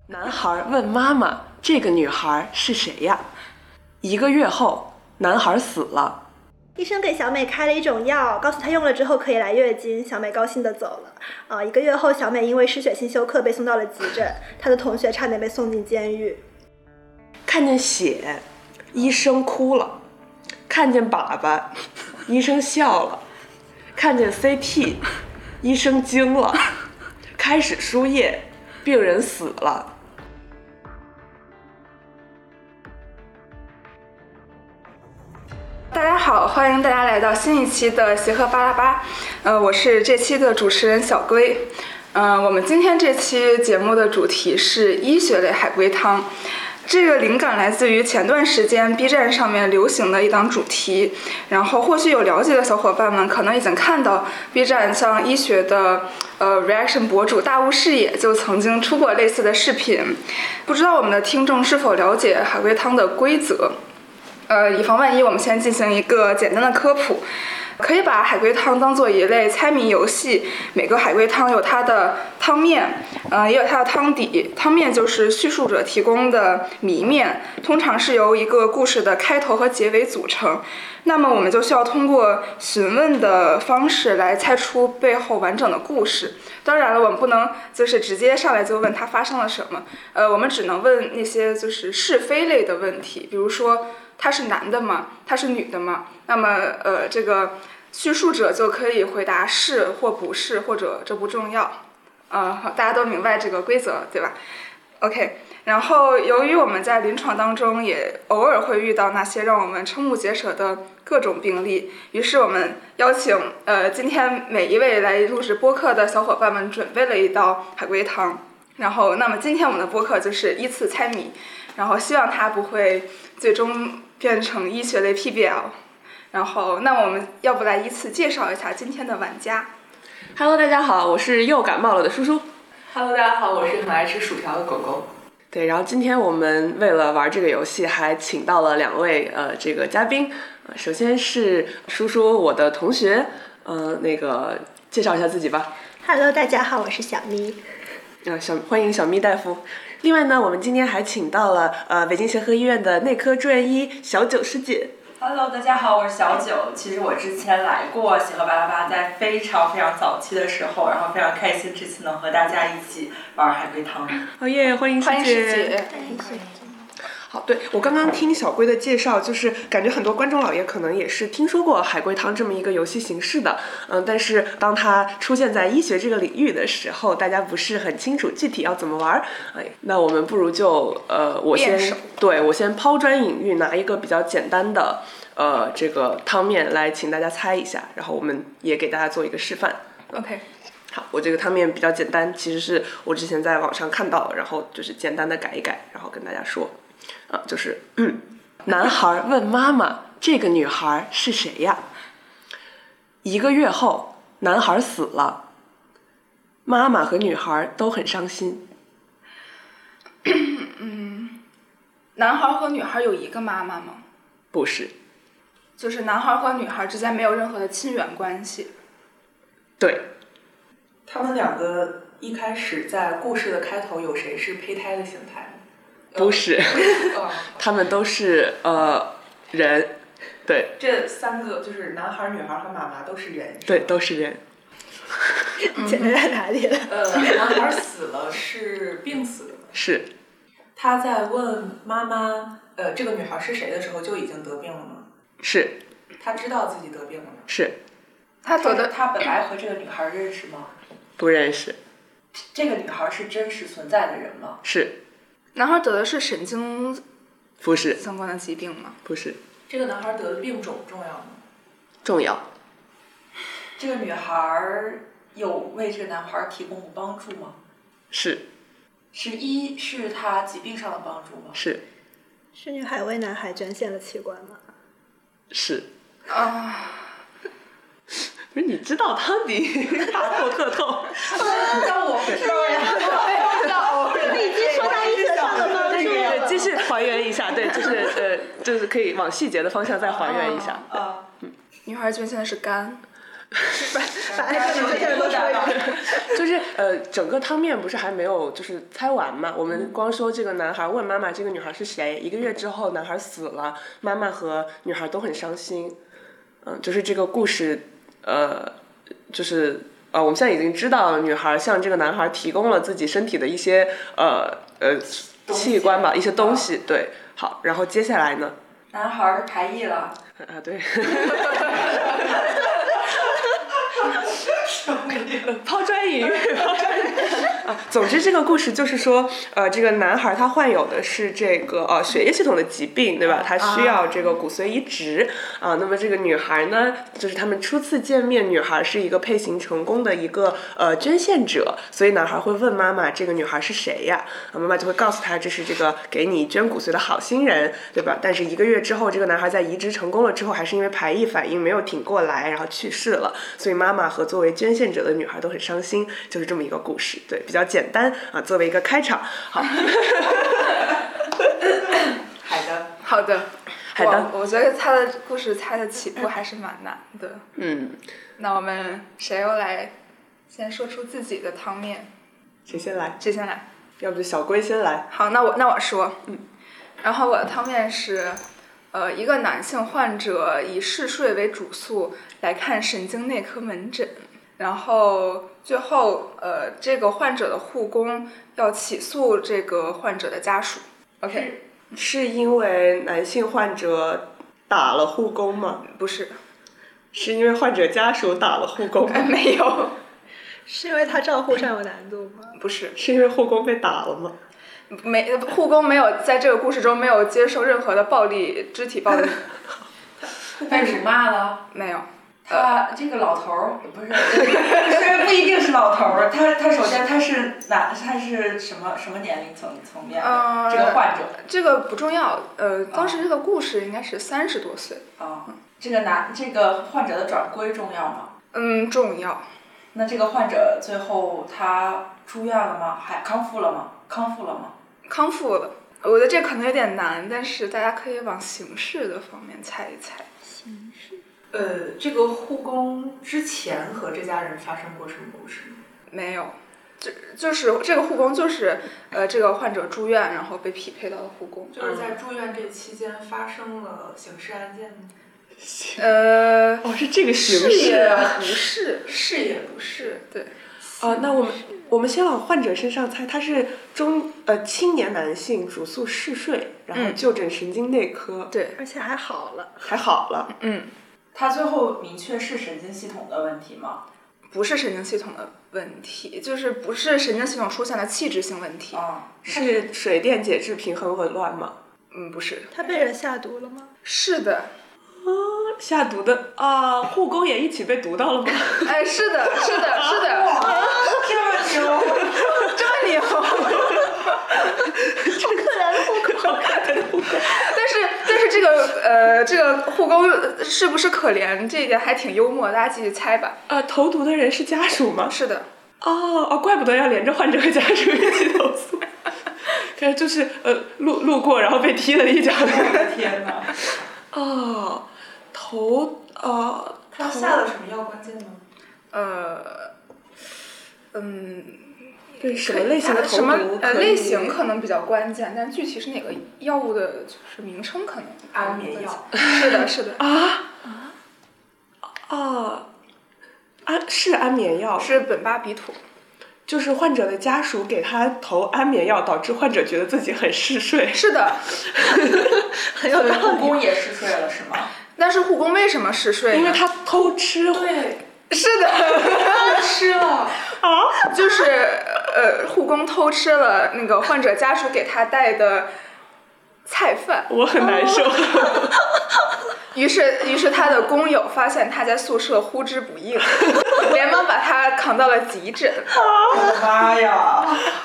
男孩问妈妈：“这个女孩是谁呀？”1个月后，男孩死了。 医生给小美开了一种药，告诉她用了之后可以来月经。小美高兴地走了。1个月后，小美因为失血性休克被送到了急诊，她的同学差点被送进监狱。 看见血，医生哭了；看见粑粑，医生笑了；看见 CT， 医生惊了；开始输液，病人死了。 大家好，欢迎大家来到新一期的协和巴拉巴。我是这期的主持人小龟。我们今天这期节目的主题是医学类海龟汤。这个灵感来自于前段时间 B 站上面流行的一档主题，然后或许有了解的小伙伴们可能已经看到 B 站像医学的reaction 博主大悟视野就曾经出过类似的视频。不知道我们的听众是否了解海龟汤的规则？以防万一，我们先进行一个简单的科普。可以把海龟汤当做一类猜谜游戏，每个海龟汤有它的汤面，也有它的汤底。汤面就是叙述者提供的谜面，通常是由一个故事的开头和结尾组成。那么我们就需要通过询问的方式来猜出背后完整的故事。当然了，我们不能就是直接上来就问它发生了什么，我们只能问那些就是是非类的问题，比如说他是男的吗？他是女的吗？那么这个叙述者就可以回答是或不是，或者这不重要。大家都明白这个规则对吧 ？OK。然后由于我们在临床当中也偶尔会遇到那些让我们瞠目结舌的各种病例，于是我们邀请今天每一位来录制播客的小伙伴们准备了一道海龟汤。然后那么今天我们的播客就是依次猜谜，然后希望它不会最终变成医学类 PBL。 然后那我们要不来依次介绍一下今天的玩家。 Hello， 大家好，我是又感冒了的叔叔。 Hello， 大家好，我是很爱吃薯条的狗狗。 对，然后今天我们为了玩这个游戏还请到了2位这个嘉宾。首先是叔叔，我的同学，那个介绍一下自己吧。 Hello， 大家好，我是小咪。 欢迎小咪大夫。另外呢，我们今天还请到了北京协和医院的内科住院医小九师姐。 Hello， 大家好，我是小九。其实我之前来过协和巴拉巴，在非常非常早期的时候，然后非常开心这次能和大家一起玩海龟汤。 哦耶，欢迎师姐。好，对，我刚刚听小龟的介绍，就是感觉很多观众老爷可能也是听说过海龟汤这么一个游戏形式的，但是当它出现在医学这个领域的时候，大家不是很清楚具体要怎么玩。那我们不如就我先抛砖引玉，拿一个比较简单的这个汤面来请大家猜一下，然后我们也给大家做一个示范。 OK。 好，我这个汤面比较简单，其实是我之前在网上看到，然后就是简单的改一改，然后跟大家说。就是男孩问妈妈：“这个女孩是谁呀？”1个月后，男孩死了，妈妈和女孩都很伤心。 男孩和女孩有一个妈妈吗？ 不是， 就是男孩和女孩之间没有任何的亲缘关系。 对， 他们2个一开始在故事的开头有谁是胚胎的形态吗？ 不是，他们都是人。对， 这3个就是男孩、女孩和妈妈都是人。 对，都是人。 简单在哪里了？ 男孩死了，是病死的。 是。 他在问妈妈这个女孩是谁的时候就已经得病了吗？ 是。 他知道自己得病了吗？ 是。 他本来和这个女孩认识吗？ 不认识。 这个女孩是真实存在的人吗？ 是。 男孩得的是神经不是相关的疾病吗？ 不是。 这个男孩得的病种重要吗？ 重要。 这个女孩有为这个男孩提供过帮助吗？ 是。 是他疾病上的帮助吗？ 是。 是女孩为男孩捐献了器官吗？ 是。不是，你知道汤底大透特透。 但我不知道呀。 你已经说到医学上的帮助了。 继续还原一下，对，就是可以往细节的方向再还原一下。 女孩捐献的是肝。 把爱情这些人都说一遍。 就是整个汤面不是还没有就是猜完嘛？我们光说这个男孩问妈妈这个女孩是谁，1个月之后男孩死了，妈妈和女孩都很伤心。就是这个故事，就是我们现在已经知道女孩向这个男孩提供了自己身体的一些器官吧，一些东西。对，好，然后接下来呢？ 男孩排异了。 对。抛砖引玉，总之这个故事就是说，这个男孩他患有的是这个血液系统的疾病，对吧？他需要这个骨髓移植啊。那么这个女孩呢，就是他们初次见面，女孩是一个配型成功的一个捐献者，所以男孩会问妈妈，这个女孩是谁呀？妈妈就会告诉他，这是这个给你捐骨髓的好心人，对吧？但是1个月之后，这个男孩在移植成功了之后，还是因为排异反应没有挺过来，然后去世了。所以妈妈和作为捐献者的女孩都很伤心，就是这么一个故事。对，比较简单啊，作为一个开场。好。 好的。我觉得他的故事猜的起步还是蛮难的。那我们谁又来先说出自己的汤面？ 谁先来？ 谁先来？ 要不就小龟先来。 好，那我说。然后我的汤面是，一个男性患者以嗜睡为主诉来看神经内科门诊，然后最后这个患者的护工要起诉这个患者的家属。OK。 是因为男性患者打了护工吗？ 不是。 是因为患者家属打了护工吗？ 没有。 是因为他照护上有难度吗？ 不是。 是因为护工被打了吗？ 护工没有在这个故事中没有接受任何的暴力，肢体暴力。 被辱骂了？ 没有。 他这个老头儿不是，虽然不一定是老头儿，他首先他是什么年龄层面的？这个患者。这个不重要。当时这个故事应该是30多岁。 这个患者的转归重要吗？ 重要。 那这个患者最后他住院了吗？还康复了吗？ 康复了。我觉得这可能有点难，但是大家可以往形式的方面猜一猜。 形式。 这个护工之前和这家人发生过什么故事吗？ 没有，就是这个护工就是这个患者住院，然后被匹配到了护工。 就是在住院这期间发生了刑事案件吗？ 是这个形式是也不是，对。 那我们先往患者身上猜，他是青年男性，主诉嗜睡，然后就诊神经内科。 对， 而且还好了。 他最后明确是神经系统的问题吗？ 不是神经系统的问题，就是不是神经系统出现了器质性问题。 是水电解质平衡紊乱吗？ 不是。 他被人下毒了吗？ 是的。 下毒的护工也一起被毒到了吗？ 哎，是的。 哇，这么牛！ 好可怜的护工。 但是这个护工是不是可怜，这一点还挺幽默，大家继续猜吧。 投毒的人是家属吗？ 是的。 怪不得要连着患者和家属一起投诉。看就是路过然后被踢了一脚。 天哪！ 他下了什么药关键吗？ 对，什么类型的投毒？ 类型可能比较关键，但具体是哪个药物的就是名称可能。 安眠药。 是的。 是安眠药。 是苯巴比妥。 就是患者的家属给他投安眠药，导致患者觉得自己很嗜睡。 是的。 很有道理。 护工也嗜睡了是吗？ 但是护工为什么嗜睡呢？ 因为他偷吃。 对。 是的。 偷吃了。 就是护工偷吃了那个患者家属给他带的菜饭。 我很难受。 于是他的工友发现他在宿舍呼之不应，连忙把他扛到了急诊。 我的妈呀！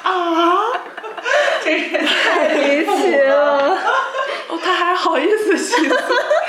这是太离奇了。 他还好意思寻思。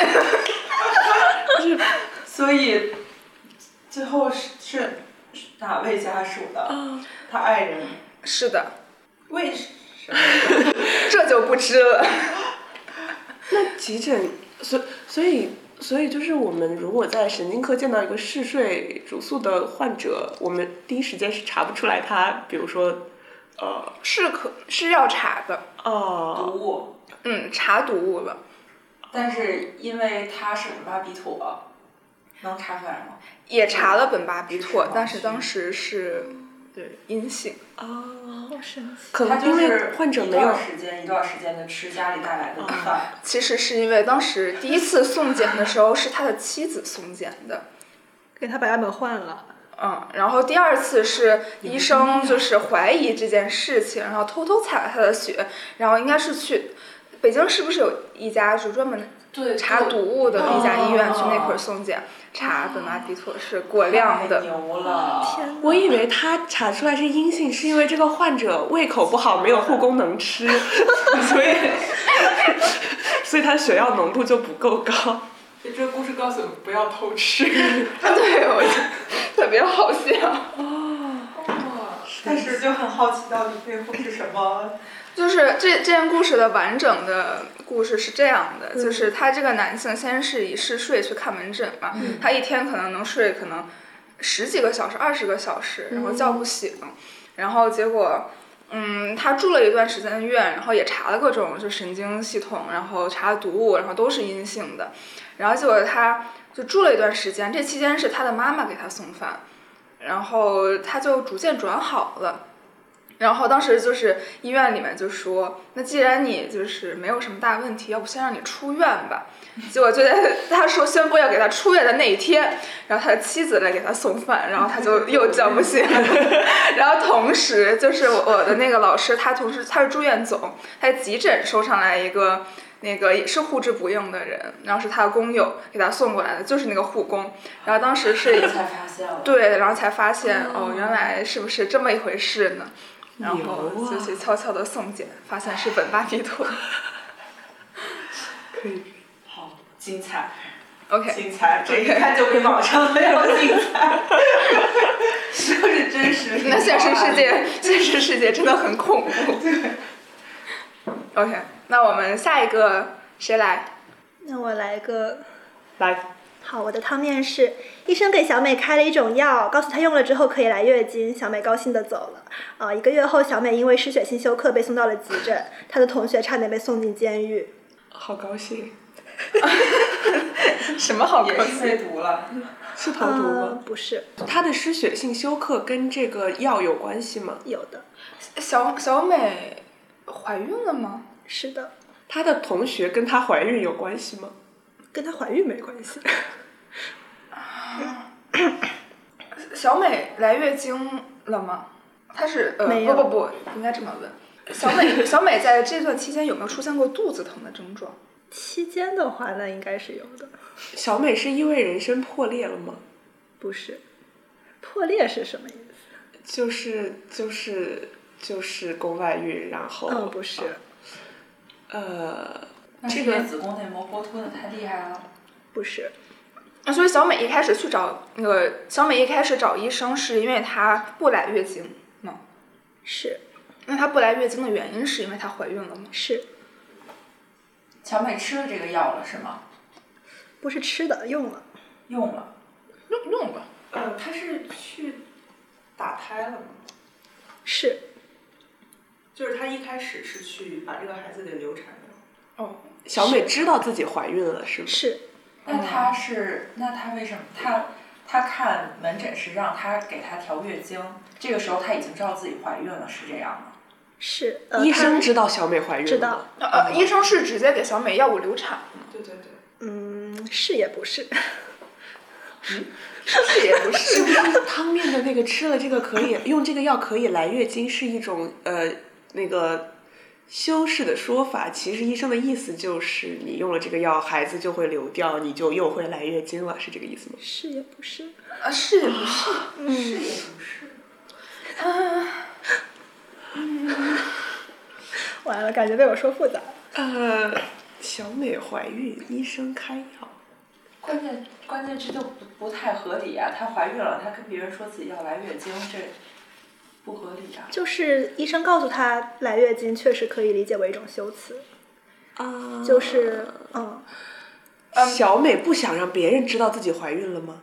所以最后是哪位家属的？他爱人。 是的。 为什么？ 这就不知了。 那急诊，所所以就是我们如果在神经科见到一个嗜睡主诉的患者，我们第一时间是查不出来他，比如说， 是要查的。 毒物。 查毒物了。 但是因为他是苯巴比妥，能查出来吗？ 也查了苯巴比妥，但是当时是对阴性。 好神奇。 可能因为患者没有一段时间的吃家里带来的饭。 其实是因为当时第一次送检的时候是他的妻子送检的， 给他把样本换了。 然后第二次是医生就是怀疑这件事情，然后偷偷采了他的血，然后应该是去北京是不是有一家就专门查毒物的一家医院去那块送检，查苯巴比妥是过量的。 太牛了！ 天哪！ 我以为他查出来是阴性，是因为这个患者胃口不好，没有护工能吃，所以他血药浓度就不够高。 这个故事告诉我们不要偷吃。 对，我特别好笑。 但是就很好奇，到底背后是什么？ 就是这件故事的完整的故事是这样的，就是他这个男性先是以嗜睡去看门诊嘛，他一天可能能睡可能10几个小时、20个小时，然后叫不醒，然后结果他住了一段时间院，然后也查了各种就神经系统，然后查了毒物，然后都是阴性的，然后结果他就住了一段时间，这期间是他的妈妈给他送饭，然后他就逐渐转好了。然后当时就是医院里面就说，那既然你就是没有什么大问题，要不先让你出院吧。结果就在他说宣布要给他出院的那一天，然后他的妻子来给他送饭，然后他就又叫不醒。然后同时就是我的那个老师，他是住院总，他急诊收上来一个那个也是护治不应的人，然后是他的工友给他送过来的，就是那个护工。然后当时是才发现了。 对，然后才发现原来是不是这么一回事呢？然后就去悄悄的送检，发现是苯巴比妥。 可以。 好，精彩。 OK。 精彩，这一看就比网上没有精彩。是不是真实？ 那现实世界真的很恐怖。 对。 OK， 那我们下一个谁来？ 那我来个。 来。 好，我的汤面是：医生给小美开了一种药，告诉她用了之后可以来月经。小美高兴地走了。1个月后，小美因为失血性休克被送到了急诊，她的同学差点被送进监狱。 好高兴。 什么好高兴？ 也是被毒了。 是投毒吗？ 不是。 她的失血性休克跟这个药有关系吗？ 有的。 小美怀孕了吗？ 是的。 她的同学跟她怀孕有关系吗？ 跟她怀孕没关系。 小美来月经了吗？她是不，应该这么问。小美在这段期间有没有出现过肚子疼的症状？ 期间的话，那应该是有的。 小美是因为人生破裂了吗？ 不是。破裂是什么意思？ 就是宫外孕，然后。 不是。 这个子宫内膜剥脱的太厉害了。 不是。 所以小美一开始找医生是因为她不来月经吗？ 是。 那她不来月经的原因是因为她怀孕了吗？ 是。 小美吃了这个药了是吗？ 不是吃的，用了。 用了。 她是去打胎了吗？ 是。 就是她一开始是去把这个孩子给流产的。 小美知道自己怀孕了是吗？ 是。 那她为什么她看门诊是让她给她调月经，这个时候她已经知道自己怀孕了，是这样吗？ 是。 医生知道小美怀孕了。 知道。 医生是直接给小美药物流产。 对。 是也不是。 是也不是。 是不是汤面的那个吃了这个可以用这个药可以来月经是一种那个修饰的说法？其实医生的意思就是你用了这个药，孩子就会流掉，你就又会来月经了，是这个意思吗？ 是也不是。 是也不是。 是也不是。 完了，感觉被我说复杂。 小美怀孕，医生开药。 关键这就不太合理啊！她怀孕了，她跟别人说自己要来月经，这不合理啊。 就是医生告诉她来月经，确实可以理解为一种修辞。就是小美不想让别人知道自己怀孕了吗？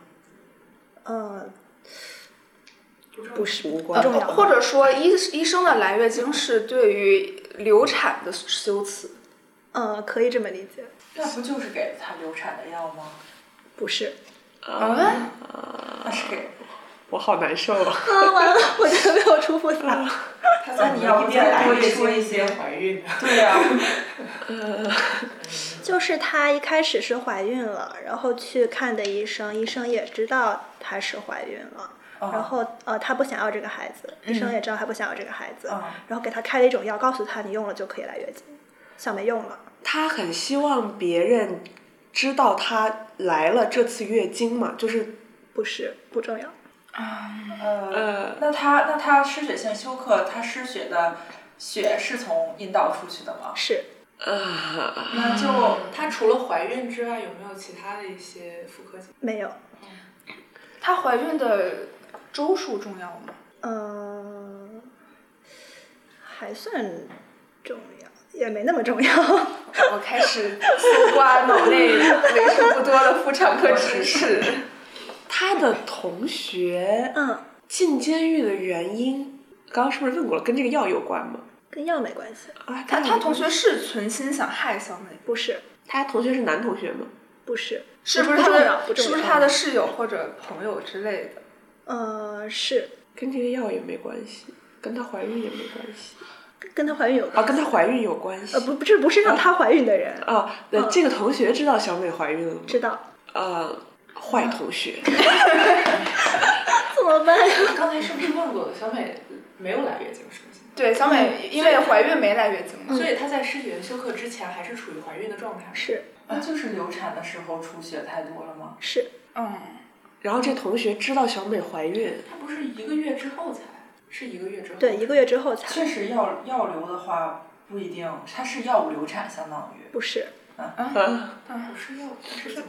不是无关， 重要。 或者说医生的来月经是对于流产的修辞。 可以这么理解。 那不就是给她流产的药吗？ 不是。 那是给。 我好难受啊！ 完了，我觉得没有出复杂。 那你要一边来说一些怀孕。 对呀。 就是她一开始是怀孕了，然后去看的医生，医生也知道她是怀孕了。然后她不想要这个孩子，医生也知道她不想要这个孩子，然后给她开了一种药，告诉她你用了就可以来月经。小梅用了。 她很希望别人知道她来了这次月经嘛，就是不是不重要。 那她失血性休克，她失血的血是从阴道出去的吗？ 是。 那就她除了怀孕之外，有没有其他的一些妇科疾病？ 没有。 她怀孕的周数重要吗？ 还算重要，也没那么重要。 我开始搜刮脑内为数不多的妇产科知识。 他的同学进监狱的原因，刚刚是不是问过了？跟这个药有关吗？ 跟药没关系。 他同学是存心想害小美？ 不是。 他同学是男同学吗？ 不是。 是不是他的室友或者朋友之类的？是。 跟这个药也没关系，跟她怀孕也没关系。 跟她怀孕有关系。 跟她怀孕有关系。 不是让她怀孕的人。 这个同学知道小美怀孕了吗？ 知道。 坏同学。 怎么办呀？ 刚才是不是问过了？小美没有来月经，是不是？ 对，小美因为怀孕没来月经嘛， 所以她在失血休克之前还是处于怀孕的状态。 是。 那就是流产的时候出血太多了吗？ 是。 然后这同学知道小美怀孕， 她不是1个月之后才？是1个月之后。 对，1个月之后才。 确实药流的话不一定，它是药物流产，相当于。 不是。 不是药，它是怎么？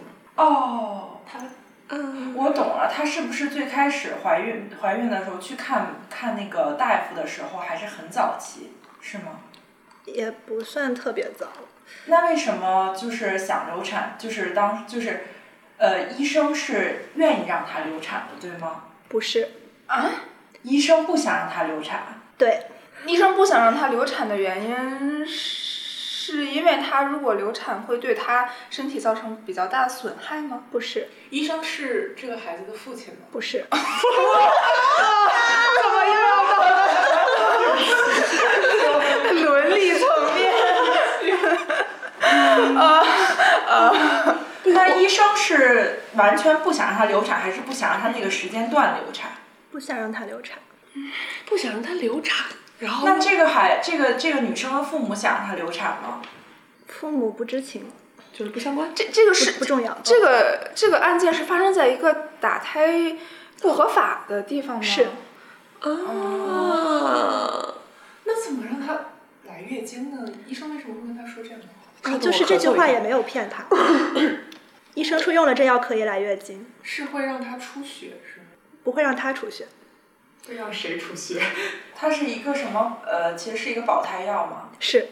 我懂了，她是不是最开始怀孕的时候去看那个大夫的时候还是很早期，是吗？ 也不算特别早。 那为什么就是想流产？医生是愿意让她流产的，对吗？ 不是。 医生不想让她流产。 对。 医生不想让她流产的原因是因为她如果流产会对她身体造成比较大的损害吗？ 不是。 医生是这个孩子的父亲吗？ 不是。 怎么又要到伦理层面？ 那医生是完全不想让她流产，还是不想让她那个时间段流产？ 不想让她流产。 不想让她流产。然后那这个女生的父母想让她流产吗？ 父母不知情， 就是不相关。 这个是不重要。 这个案件是发生在一个打胎不合法的地方吗？ 是。 那怎么让她来月经呢？医生为什么会跟她说这样的话？ 就是这句话也没有骗她。医生说用了这药可以来月经。 是会让她出血是吗？ 不会让她出血。 会让谁出血？ 它是一个什么？其实是一个保胎药吗？ 是。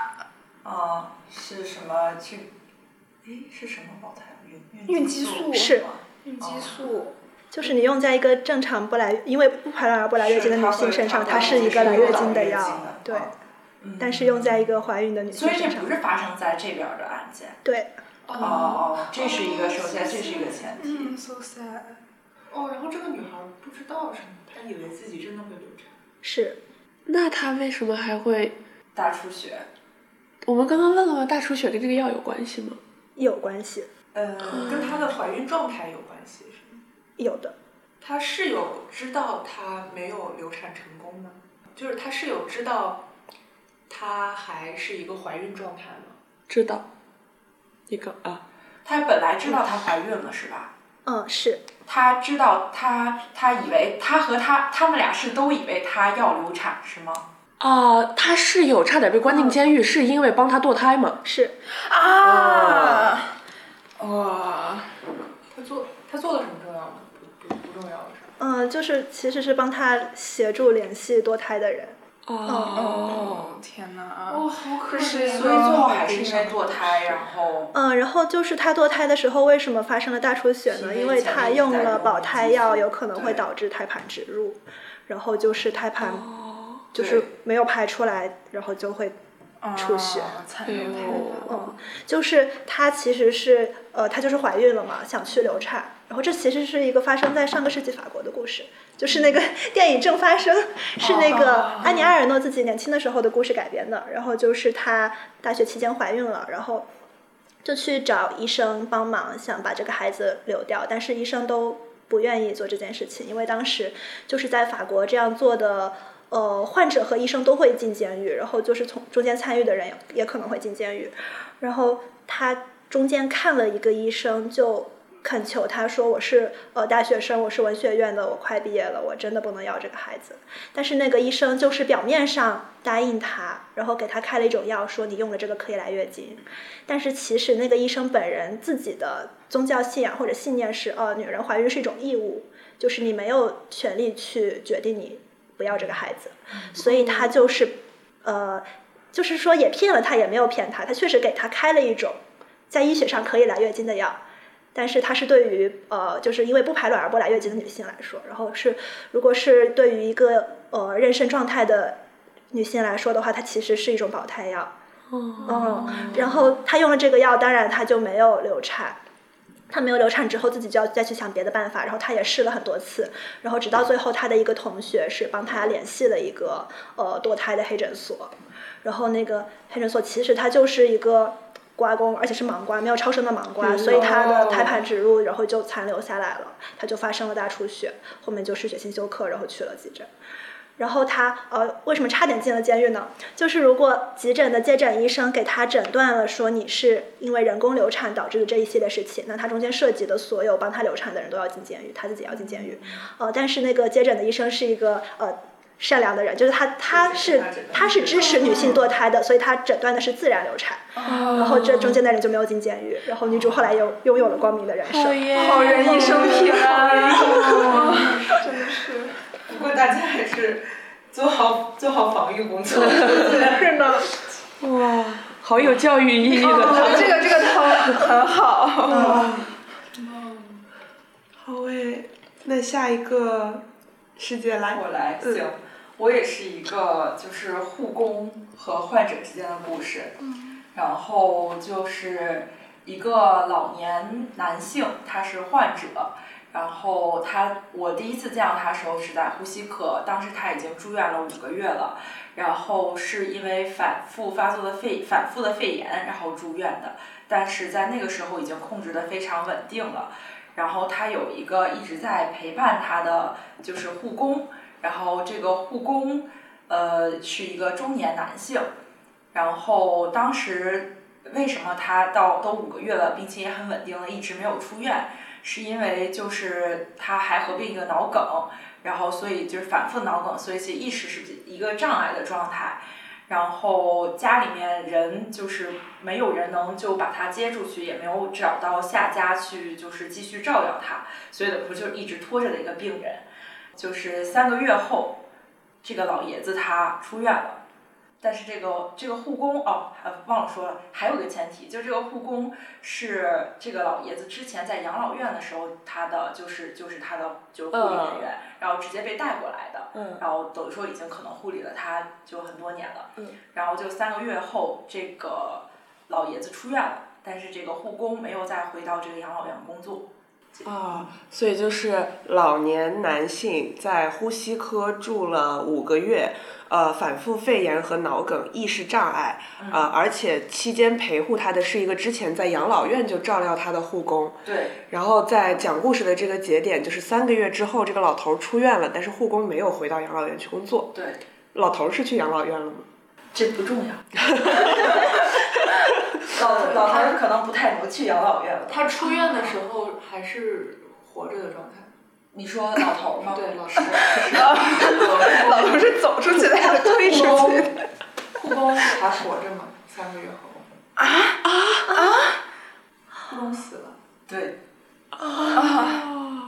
是什么？是什么保胎？ 孕激素。 是。 孕激素。 就是你用在一个正常因为不排卵而不来月经的女性身上，它是一个来月经的药。对。但是用在一个怀孕的女性身上。 所以这不是发生在这边的案件。 对。 这是一个首先这是一个前提。 so sad。 然后这个女孩不知道是吗？她以为自己真的会流产。 是。 那她为什么还会大出血？ 我们刚刚问了吗？大出血跟这个药有关系吗？ 有关系。 跟她的怀孕状态有关系是吗？ 有的。 她室友知道她没有流产成功吗？就是她室友知道她还是一个怀孕状态吗？ 知道。 她本来知道她怀孕了是吧？ 是。 她知道她以为他们俩都以为她要流产是吗？ 她室友差点被关进监狱，是因为帮她堕胎吗？ 是。 他做了什么重要的？不重要的事。 就是其实是帮他协助联系堕胎的人。 天哪！ 哦，好可是怜。 所以最后还是因为堕胎， 然后就是他堕胎的时候为什么发生了大出血呢？因为他用了保胎药，有可能会导致胎盘植入，然后就是胎盘就是没有排出来，然后就会出血。就是她其实是她就是怀孕了嘛，想去流产，然后这其实是一个发生在上个世纪法国的故事，就是那个电影正发生，是那个安妮·埃尔诺自己年轻的时候的故事改编的。然后就是她大学期间怀孕了，然后就去找医生帮忙，想把这个孩子流掉，但是医生都不愿意做这件事情，因为当时就是在法国这样做的。患者和医生都会进监狱，然后就是从中间参与的人也可能会进监狱。然后他中间看了一个医生，就恳求他说：“我是大学生，我是文学院的，我快毕业了，我真的不能要这个孩子。”但是那个医生就是表面上答应他，然后给他开了一种药，说你用了这个可以来月经。但是其实那个医生本人自己的宗教信仰或者信念是，女人怀孕是一种义务，就是你没有权利去决定你不要这个孩子，所以他就是就是说也骗了他，也没有骗他，他确实给他开了一种在医学上可以来月经的药，但是它是对于就是因为不排卵而不来月经的女性来说，然后如果是对于一个妊娠状态的女性来说的话，它其实是一种保胎药。然后他用了这个药，当然他就没有流产。他没有流产之后，自己就要再去想别的办法，然后他也试了很多次，然后直到最后，他的一个同学是帮他联系了一个堕胎的黑诊所，然后那个黑诊所其实他就是一个刮宫，而且是盲刮，没有超声的盲刮，所以他的胎盘植入，然后就残留下来了，他就发生了大出血，后面就失血性休克，然后去了急诊。然后他为什么差点进了监狱呢？就是如果急诊的接诊医生给他诊断了说你是因为人工流产导致的这一系列事情，那他中间涉及的所有帮他流产的人都要进监狱，他自己也要进监狱。但是那个接诊的医生是一个善良的人，就是他是支持女性堕胎的，所以他诊断的是自然流产。然后这中间的人就没有进监狱，然后女主后来又拥有了光明的人生。 好人一生平安，真的是。 不过大家还是做好防御工作。 是呢。哇，好有教育意义的汤。 这个汤很好。 好诶，那下一个世界来。 我来，行。我也是一个就是护工和患者之间的故事。然后就是一个老年男性，他是患者。然后我第一次见到他的时候是在呼吸科，当时他已经住院了5个月了，然后是因为反复的肺炎然后住院的，但是在那个时候已经控制得非常稳定了。然后他有一个一直在陪伴他的就是护工，然后这个护工是一个中年男性。然后当时为什么他都5个月了，并且也很稳定了，一直没有出院，是因为就是他还合并一个脑梗，然后所以就是反复脑梗，所以其实意识是一个障碍的状态。然后家里面人就是没有人能就把他接出去，也没有找到下家去就是继续照料他，所以不就是一直拖着的一个病人。就是3个月后，这个老爷子他出院了。但是这个护工忘了说了，还有个前提，就这个护工是这个老爷子之前在养老院的时候，他的就是他的护理人员，然后直接被带过来的，然后等于说已经可能护理了他就很多年了，然后就3个月后，这个老爷子出院了，但是这个护工没有再回到这个养老院工作。 所以就是老年男性在呼吸科住了5个月，反复肺炎和脑梗，意识障碍，而且期间陪护他的是一个之前在养老院就照料他的护工。 对。 然后在讲故事的这个节点，就是3个月之后，这个老头出院了，但是护工没有回到养老院去工作。 对。 老头是去养老院了吗？ 这不重要。老头可能不太能去养老院了。 他出院的时候还是活着的状态。 你说老头吗？ 对，老头。 老头是走出去的还是推出去的？ 护工还活着吗？3个月后。护工死了。 对。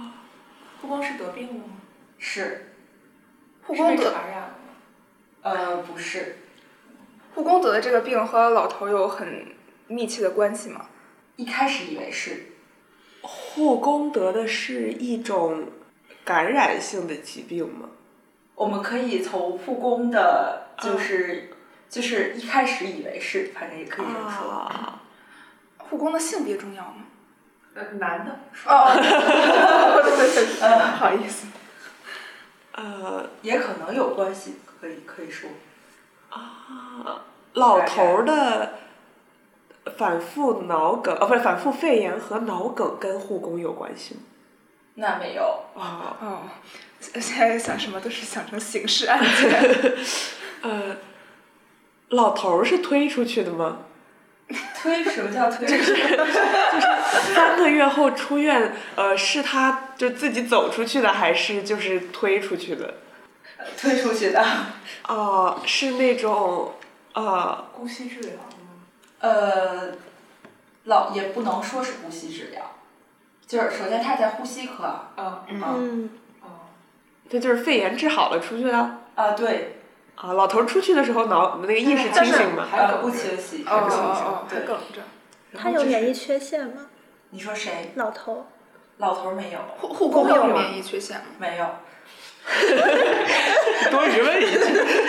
护工是得病了吗？ 是。 护工得传染了吗？ 是。 护工得的这个病和老头有很密切的关系吗？ 一开始以为是。 护工得的是一种感染性的疾病吗？ 我们可以从护工的，就是一开始以为是，反正也可以这么说。 护工的性别重要吗？ 男的。 不好意思。 也可能有关系，可以说。 老头的反复脑梗不是反复肺炎和脑梗跟护工有关系吗？ 那没有。 现在想什么都是想成刑事案件。 老头是推出去的吗？ 什么叫推？ 就是3个月后出院，是他就自己走出去的，还是就是推出去的？ 推出去的。 是那种呼吸治疗吗？ 也不能说是呼吸治疗，就是首先他在呼吸科。 他就是肺炎治好了出去的。 对。 老头出去的时候那个意识清醒吗？ 不清醒。 还梗着。 他有免疫缺陷吗？ 你说谁？ 老头。 老头没有。 护工有免疫缺陷吗？ 没有。 多余问一句。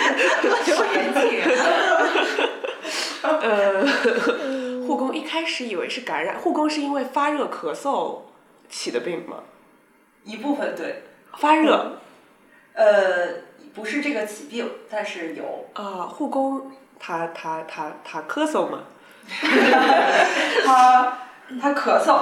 护工一开始以为是感染，护工是因为发热咳嗽起的病吗？ 一部分对。 发热。 不是这个起病，但是有。 护工他咳嗽吗？ 他咳嗽。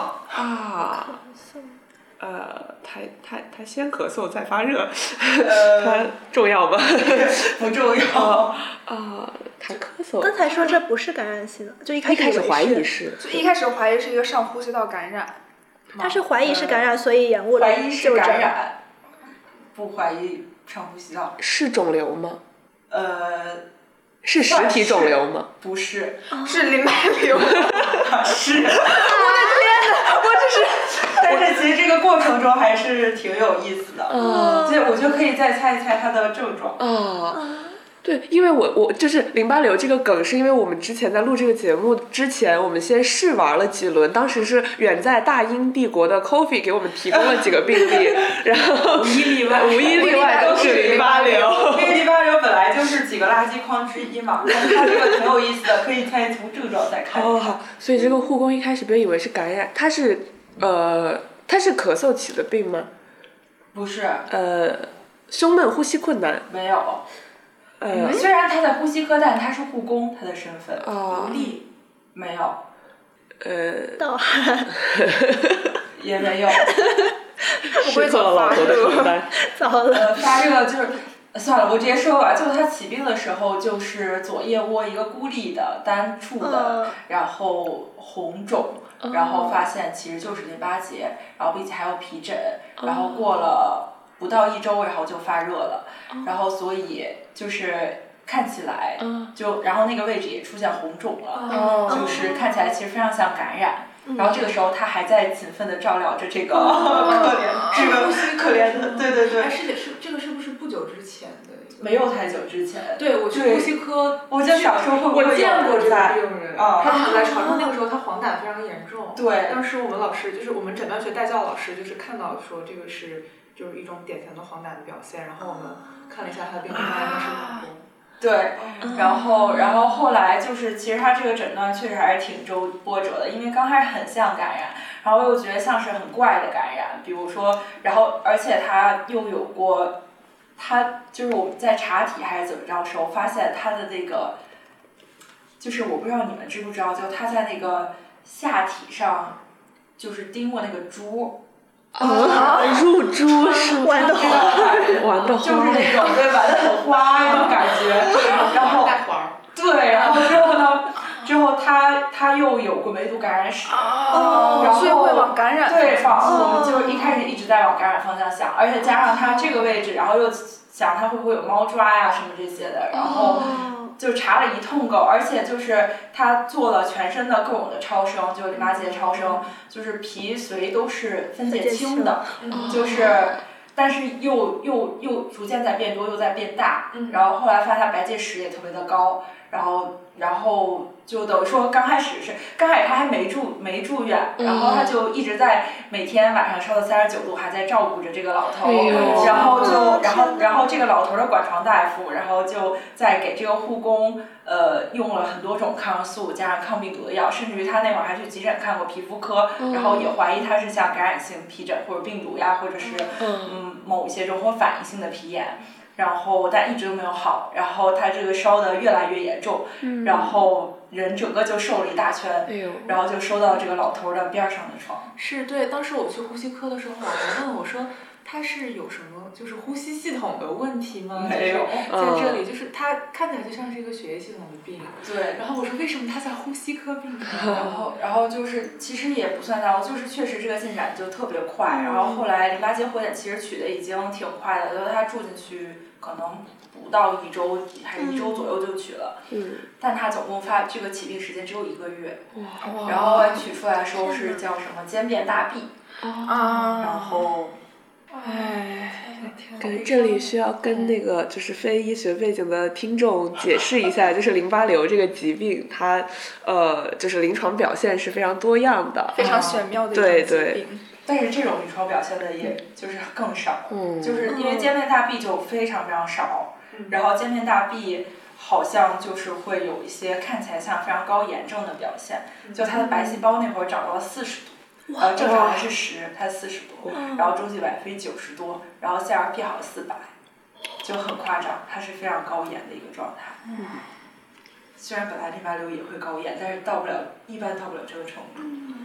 他先咳嗽再发热，他重要吗？ 不重要。 他咳嗽。 刚才说这不是感染性的，就一开始怀疑是。 就一开始怀疑是一个上呼吸道感染。 他是怀疑是感染，所以延误了怀疑是感染，不怀疑上呼吸道。 是肿瘤吗？是实体肿瘤吗？ 不是。 是淋巴瘤。 是。我的天哪！ 但是其实这个过程中还是挺有意思的。我就可以再猜一猜它的症状。 对，因为我就是淋巴瘤这个梗，是因为我们之前在录这个节目之前，我们先试玩了几轮，当时是远在大英帝国的 Kofi 给我们提供了几个病例，然后无一例外都是淋巴瘤。 因为淋巴瘤本来就是几个垃圾筐之一嘛，但是它这个挺有意思的，可以再从症状再看。 好，所以这个护工一开始被以为是感染，他是咳嗽起的病吗？ 不是。 胸闷呼吸困难？ 没有。虽然他在呼吸科，但他是护工，他的身份。无力？没有。 盗汗？ 也没有。 失错了老头的承担。 糟了。 发热就是算了，我直接说吧，就他起病的时候，就是左腋窝一个孤立的单处的，然后红肿，然后发现其实就是淋巴结，然后并且还有皮疹，然后过了不到1周，然后就发热了，然后所以就是看起来然后那个位置也出现红肿了，就是看起来其实非常像感染。然后这个时候他还在勤奋地照料着这个可怜的，对。 是这个是不是不久之前的？ 没有太久之前。 对，我去呼吸科， 我就想说会不会我见过这个病人，他躺在床上，那个时候他黄疸非常严重。 对。 当时我们老师就是我们诊断学带教老师，就是看到说这个就是一种典型的黄疸的表现，然后我们看了一下他的病历，发现他是脑中。 对，然后后来就是其实他这个诊断确实还是挺波折的，因为刚开始很像感染，然后又觉得像是很怪的感染，比如说，然后而且他又有过，他就是我们在查体还是怎么着的时候发现他的那个，就是我不知道你们知不知道，就他在那个下体上就是钉过那个珠。 入珠是玩的花， 就是那种对玩的很花那种感觉，然后对，然后之后他又有过梅毒感染史，然后所以会往感染对我们就是一开始一直在往感染方向想，而且加上他这个位置，然后又想他会不会有猫抓呀什么这些的，然后就查了一通够，而且就是他做了全身的各种的超声，就是淋巴结超声，就是皮髓都是分解清的，就是但是又逐渐在变多，又在变大。然后后来发现它白介石也特别的高，然后就等于说刚开始他还没住院，然后他就一直在每天晚上烧到39度，还在照顾着这个老头，然后这个老头的管床大夫，然后就在给这个护工用了很多种抗生素加上抗病毒的药，甚至于他那会儿还去急诊看过皮肤科，然后也怀疑他是像感染性皮疹或者病毒呀，或者是某一些融合反应性的皮炎。然后但一直都没有好，然后他这个烧得越来越严重，然后人整个就瘦了一大圈，然后就收到这个老头的边上的床。 是对，当时我去呼吸科的时候，我还问我说他是有什么就是呼吸系统的问题吗？ 没有， 在这里就是他看起来就像是一个血液系统的病。 对。 然后我说为什么他在呼吸科病然后就是其实也不算大，就是确实这个进展就特别快。然后后来淋巴结活检其实取的已经挺快的，就是他住进去可能不到1周，还是1周左右就取了。但他总共这个起病时间只有1个月。然后取出来的时候是叫什么间变大闭。然后。 感觉这里需要跟那个就是非医学背景的听众解释一下，就是淋巴瘤这个疾病，它就是临床表现是非常多样的， 非常玄妙的一种疾病。 但是这种临床表现的也就是更少，就是因为间变大闭就非常非常少，然后间变大闭好像就是会有一些看起来像非常高炎症的表现，就它的白细胞那会儿涨到了40度。正常还是10，它40多，然后中极白非90多，然后 CRP 好像400，就很夸张，它是非常高炎的一个状态。虽然本来淋巴瘤也会高炎，但是一般到不了这个程度。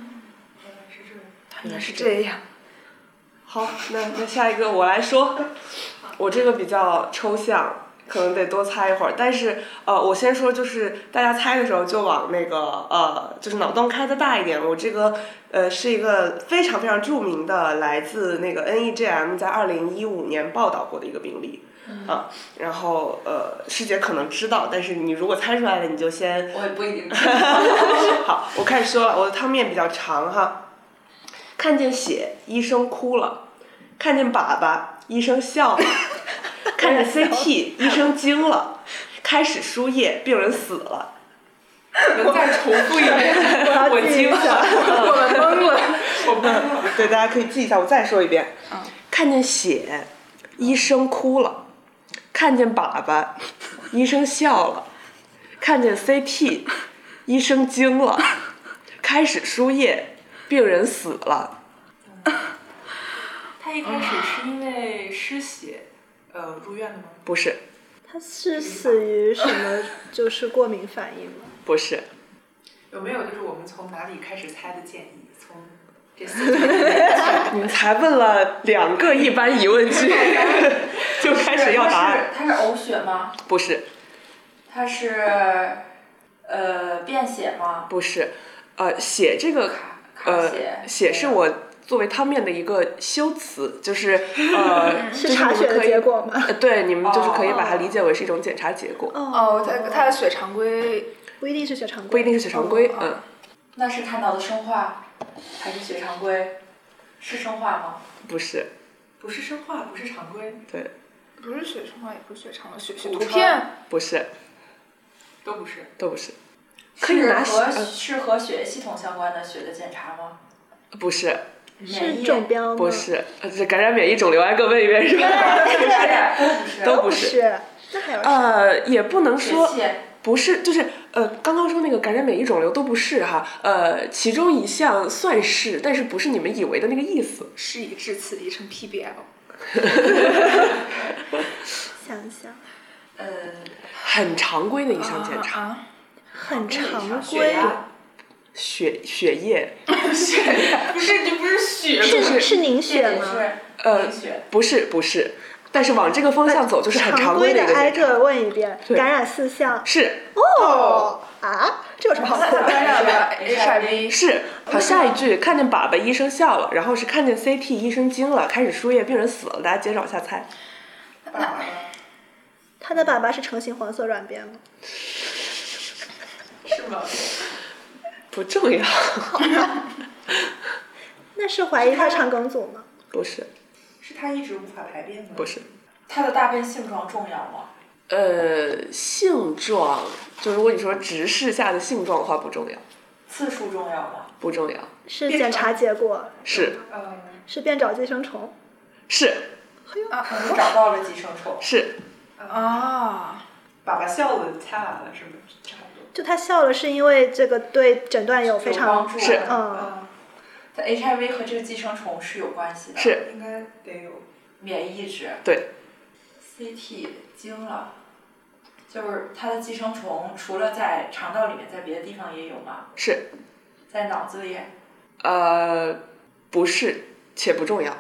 原来是这样。 好，那下一个我来说，我这个比较抽象。可能得多猜一会儿，但是我先说，就是大家猜的时候就往那个就是脑洞开得大一点。我这个是一个非常非常著名的来自那个 NEJM 在2015年报道过的一个病例。然后师姐可能知道，但是你如果猜出来了，你就先。 我也不一定。 好，我开始说了，我的汤面比较长哈。看见血，医生哭了；看见粑粑，医生笑了。看见 CT， 医生惊了，开始输液，病人死了。 能再重复一遍？ 我惊了， 我懵了。对，大家可以记一下，我再说一遍。看见血，医生哭了；看见粑粑，医生笑了；看见 CT， 医生惊了，开始输液，病人死了。 他一开始是因为失血。入院的吗？ 不是。 他是死于什么？就是过敏反应吗？ 不是。 有没有就是我们从哪里开始猜的建议？从这4个。 你们才问了2个一般疑问句，就开始要答案。 它是呕血吗？ 不是。 它是便血吗？ 不是。血这个血是我。作为汤面的一个修辞，就是是查血的结果吗？ 对，你们就是可以把它理解为是一种检查结果。 它的血常规不一定是血常规。 不一定是血常规， 那是看到的生化，还是血常规？是生化吗？ 不是。 不是生化，不是常规。 对。 不是血生化，也不是血常规，血图片。 不是。 都不是。 都不是。可以拿是和血液系统相关的血的检查吗？ 不是。 是肿标吗？ 不是，这感染免疫肿瘤挨个问一遍是吧？ 都不是。那还有啥？ 也不能说不是，就是刚刚说那个感染免疫肿瘤都不是哈，其中一项算是，但是不是你们以为的那个意思。 是以致此离成 PBL。 想想。 很常规的一项检查。 很常规。 血液， 不是，就不是血， 是凝血吗？ 不是，但是往这个方向走就是很常规的一个检查。 挨个问一遍，感染4项。 是。 这有什么好问的？ 感染了 HIV。 是。好，下一句，看见粑粑，医生笑了，然后是看见 CT， 医生惊了，开始输液，病人死了。大家接着往下猜。 他的粑粑是成型黄色软便吗？ 是吗？ 不重要。 那是怀疑他肠梗阻吗？ 不是。 是它一直无法排便吗？ 不是。 它的大便性状重要吗？ 性状就如果你说直视下的性状的话不重要。 次数重要吗？ 不重要。 是检查结果？ 是。 是便找寄生虫？ 是。 你找到了寄生虫？ 是。 啊， 把笑的掐完了是不是？差不多。 就他笑了是因为这个对诊断有非常帮助。 是。 在 HIV 和这个寄生虫是有关系的。 是。 应该得有免疫抑制。 对。 CT 惊了，就是它的寄生虫除了在肠道里面，在别的地方也有吗？ 是。 在脑子里？ 不是，且不重要。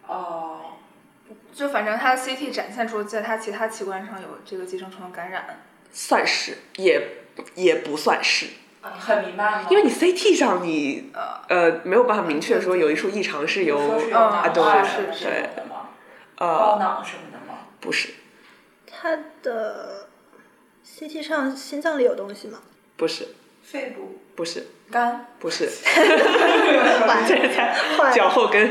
就反正它的 CT 展现出在它其他器官上有这个寄生虫的感染。 算是，也不算是。 很弥漫吗？ 因为你 CT 上你没有办法明确说有一处异常是由对，包囊什么的吗？ 不是。 他的 CT 上心脏里有东西吗？ 不是。 肺部？ 不是。 肝？ 不是。这才脚后跟。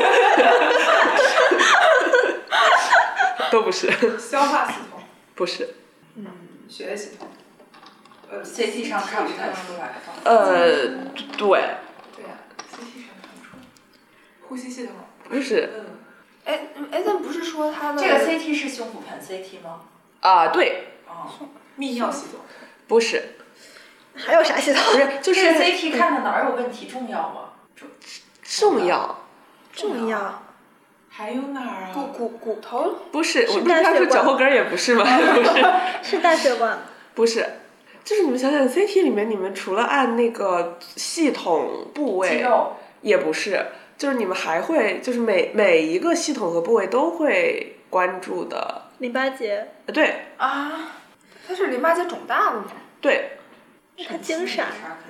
都不是。 消化系统？ 不是。 血液系统？CT 上看不太出来。 对。 对呀，CT 上看不出来。呼吸系统？ 不是。 但不是说它的这个 CT 是胸骨盆 CT 吗？ 对。 泌尿系统？ 不是。 还有啥系统？ 不是，就是这个 CT 看的哪儿有问题重要吗？ 重要。 重要。 还有哪儿啊？ 骨头？ 不是，我不是刚说脚后跟也不是吗？不是。 是大血管？ 不是，就是你们想想 CT 里面，你们除了按那个系统部位， 肌肉也不是，就是你们还会就是每一个系统和部位都会关注的。 淋巴结？ 对。 它是淋巴结肿大了吗？ 对。 他精啥？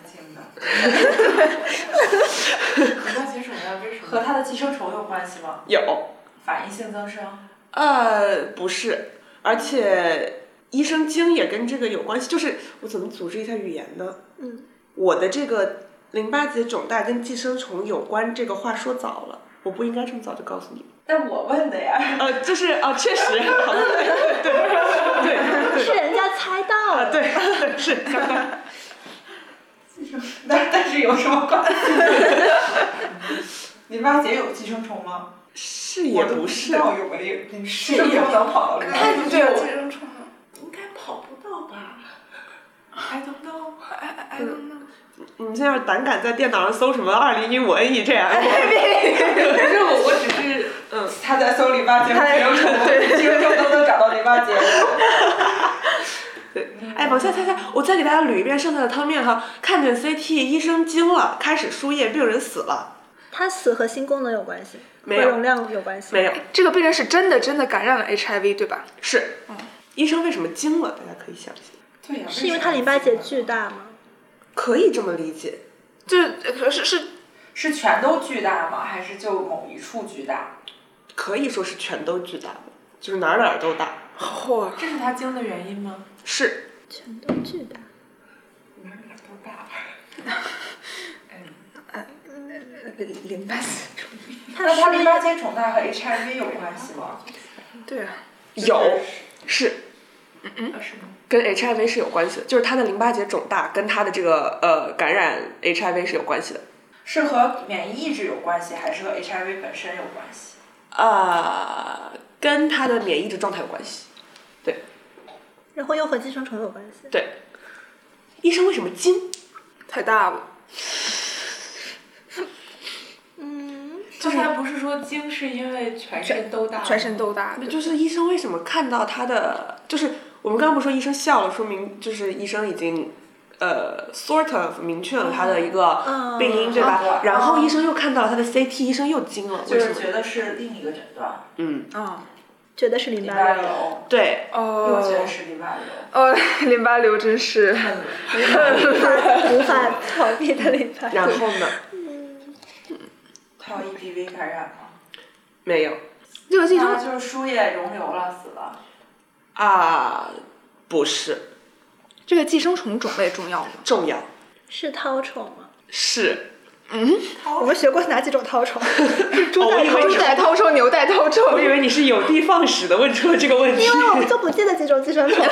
淋巴结肿大和它的寄生虫有关系吗？ 有。 反应性增生？ 不是，而且医生经也跟这个有关系。就是我怎么组织一下语言呢？我的这个淋巴结肿大跟寄生虫有关，这个话说早了，我不应该这么早就告诉你。 但我问的呀。 就是确实，好的，对， 是人家猜到了。 对，是相关。 但是有什么关系？淋巴结有寄生虫吗？ 是也不是。 我都不知道有没有。寄生虫能跑到淋巴结？ 对，寄生虫应该跑不到吧 ？I don't know。 你们现在要胆敢在电脑上搜什么2015NE这样？ 不是我只是他在搜淋巴结和寄生虫，寄生虫都能找到淋巴结。 对，往下猜，我再给大家捋一遍剩下的汤面哈。看见 CT， 医生惊了，开始输液，病人死了。 他死和心功能有关系？ 没有。 和容量有关系？ 没有。 这个病人是真的感染了 HIV 对吧？ 是。医生为什么惊了？大家可以想一想。 对呀。 是因为他淋巴结巨大吗？ 可以这么理解。 是全都巨大吗？还是就某一处巨大？ 可以说是全都巨大的，就是哪儿都大。 这是他惊的原因吗？ 是。 全都巨大。 哪儿都大。 淋巴结肿大。那他淋巴结肿大和 HIV 有关系吗？ 对啊。 有。是。 是吗？ 跟 HIV 是有关系的，就是他的淋巴结肿大跟他的这个感染 HIV 是有关系的。 是和免疫抑制有关系，还是和 HIV 本身有关系？ 跟他的免疫抑制状态有关系。对。 然后又和寄生虫有关系。 对。医生为什么惊？ 太大了。 刚才不是说惊是因为全身都大？ 全身都大。 就是医生为什么看到他的，就是我们刚刚不是说医生笑了，说明就是医生已经sort of 明确了他的一个病因，对吧？然后医生又看到了他的 CT， 医生又惊了， 就是觉得是另一个诊断。 觉得是淋巴瘤。 对。 又觉得是淋巴瘤。 淋巴瘤真是无法逃避的淋巴瘤。 然后呢？ 他有 EBV 感染吗？ 没有。 这个寄生他就是输液溶瘤了，死了。 不是。 这个寄生虫种类重要吗？ 重要。 是绦虫吗？ 是。 我们学过哪几种绦虫？是猪带绦虫、牛带绦虫。 我以为你是有的放矢的问出了这个问题。 因为我们就不记得几种寄生虫。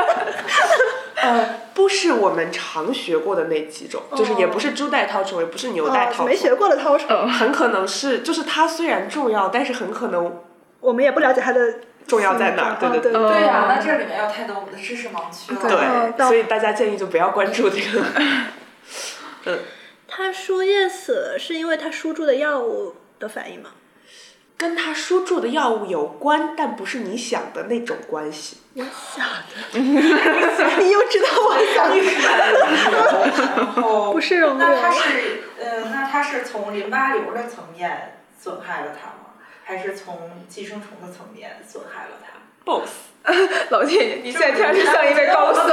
不是我们常学过的那几种，就是也不是猪带绦虫，也不是牛带绦虫， 没学过的绦虫。 很可能是，就是它虽然重要，但是很可能我们也不了解它的重要在哪儿。对对对呀，那这里面要太多我们的知识盲区了。 对，所以大家建议就不要关注这个。 他输液死了是因为他输注的药物的反应吗？ 跟他输注的药物有关，但不是你想的那种关系。 我想的，你又知道我想的。然后不是溶瘤。 那它是从淋巴瘤的层面损害了它吗？还是从寄生虫的层面损害了它 ？Both。 老天爷，你现在听上去像一位高僧。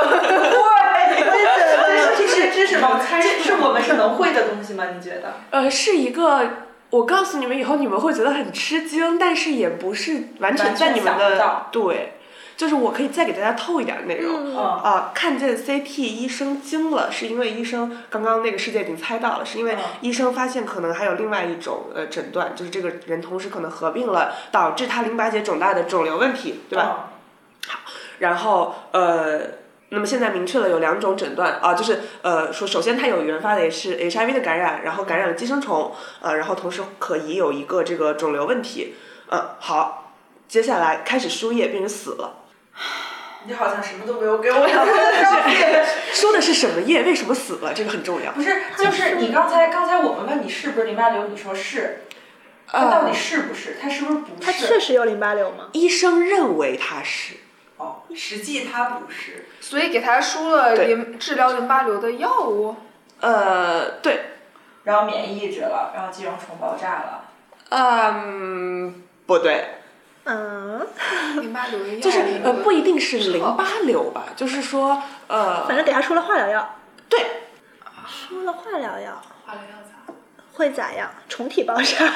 对，这是知识盲猜，是我们是能会的东西吗？你觉得？ 是一个。我告诉你们以后，你们会觉得很吃惊，但是也不是完全在你们的对，就是我可以再给大家透一点内容。看见 CT 医生惊了，是因为医生刚刚那个世界已经猜到了，是因为医生发现可能还有另外一种诊断，就是这个人同时可能合并了导致他淋巴结肿大的肿瘤问题，对吧？好，然后那么现在明确了有2种诊断啊，就是说首先它有原发的也是 HIV 的感染，然后感染了寄生虫，然后同时可疑有一个这个肿瘤问题。好，接下来开始输液，病人死了。 你好像什么都没有给我讲。 说的是什么液？为什么死了？这个很重要。 不是，就是你刚才我们问你是不是淋巴瘤，你说是。它到底是不是？它是不是不是？ 它确实有淋巴瘤吗？ 医生认为它是。 实际它不是。 所以给他输了治疗淋巴瘤的药物。 对。 然后免疫抑制了，然后寄生虫爆炸了。不对。 淋巴瘤的药物。 就是不一定是淋巴瘤吧，就是说反正给他输了化疗药。 对。 输了化疗药。 化疗药咋？ 会咋样？虫体爆炸。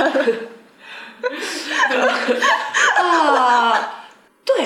对。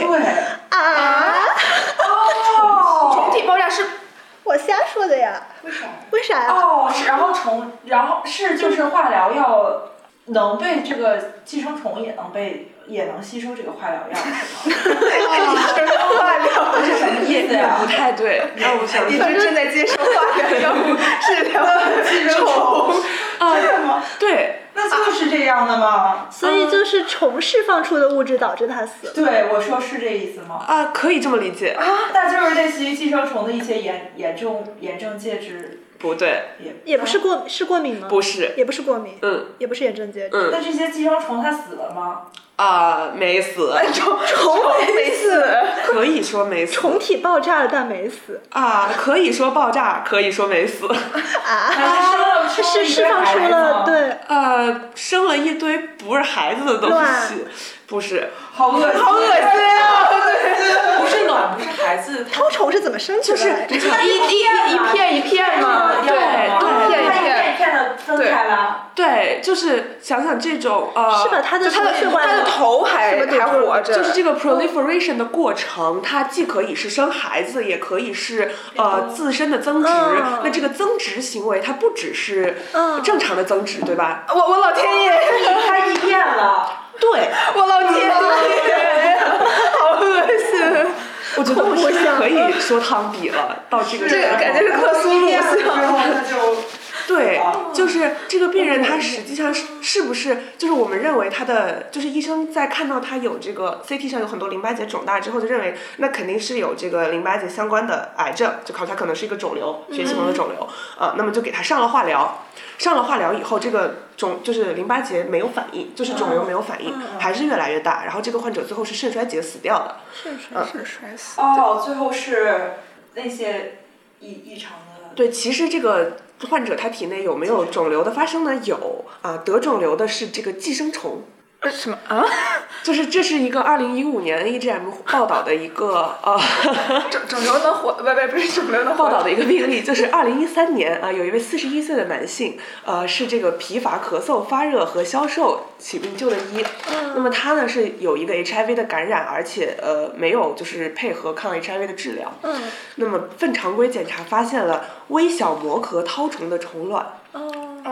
虫体爆炸是我瞎说的呀。为啥呀？ 然后是就是化疗药能被这个寄生虫也能吸收这个化疗药是吗？ 化疗是什么意思呀？ 不太对。让我想你是正在接受化疗药物治疗寄生虫是吗？ 对。 那就是这样的吗？ 所以就是虫释放出的物质导致它死了。 对，我说是这意思吗？ 可以这么理解。 那就是类似于寄生虫的一些炎症介质。 不对。 也不是过敏吗？ 不是。 也不是过敏。也不是炎症介质。 那这些寄生虫它死了吗？ 没死。 虫没死。 可以说没死。 虫体爆炸了但没死。 可以说爆炸，可以说没死。 是释放出了对。 生了一堆不是孩子的东西。不是。 好恶心啊！ 不是卵，不是孩子。 绦虫是怎么生出来的？ 就是一片一片嘛，对，一片一片的分开了。 对，就是想想这种是吧？它的头还活着。 就是这个 proliferation 的过程，它既可以是生孩子，也可以是自身的增殖。那这个增殖行为，它不只是正常的增殖，对吧？ 我老天爷， 它异变了。 对， 我老天爷，好恶心！ 我觉得我是可以说汤底了，到这个感觉是克苏鲁像。 对，就是这个病人他实际上是不是就是我们认为他的就是医生在看到他有这个 CT 上有很多淋巴结肿大之后，就认为那肯定是有这个淋巴结相关的癌症，就考察可能是一个肿瘤，血液系统的肿瘤那么就给他上了化疗。上了化疗以后，这个就是淋巴结没有反应，就是肿瘤没有反应，还是越来越大，然后这个患者最后是肾衰竭死掉的。 肾衰死。 最后是那些异常的。 对，其实这个患者他体内有没有肿瘤的发生呢？有得肿瘤的是这个寄生虫。 什么啊？ 就是这是一个2015年 AGM 报道的一个肿瘤能活？不是肿瘤能报道的一个病例，就是2013年有一位41岁的男性，是这个疲乏、咳嗽、发热和消瘦起病就的医。那么他呢是有一个 HIV 的感染，而且没有就是配合抗 HIV 的治疗。那么粪常规检查发现了微小膜壳绦虫的虫卵。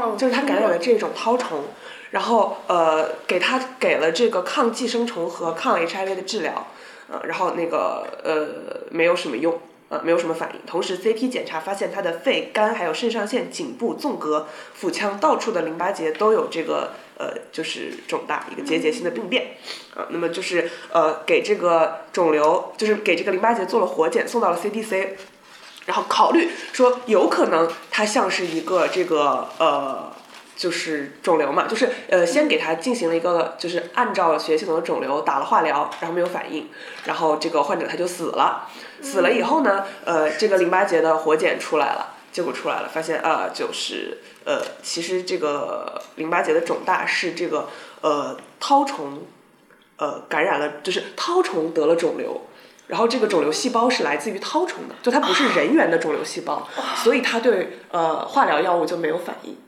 就是他感染了这种绦虫，然后给了这个抗寄生虫和抗 HIV 的治疗，然后那个没有什么用。没有什么反应。同时 CT 检查发现他的肺、肝还有肾上腺、颈部、纵隔、腹腔到处的淋巴结都有这个就是肿大，一个结节性的病变。那么就是给这个肿瘤，就是给这个淋巴结做了活检，送到了 CDC， 然后考虑说有可能它像是一个这个就是肿瘤嘛，就是先给他进行了一个就是按照血液系统的肿瘤打了化疗，然后没有反应，然后这个患者他就死了。死了以后呢，这个淋巴结的活检出来了，结果出来了，发现就是其实这个淋巴结的肿大是这个绦虫感染了，就是绦虫得了肿瘤。然后这个肿瘤细胞是来自于绦虫的，就它不是人源的肿瘤细胞，所以它对化疗药物就没有反应。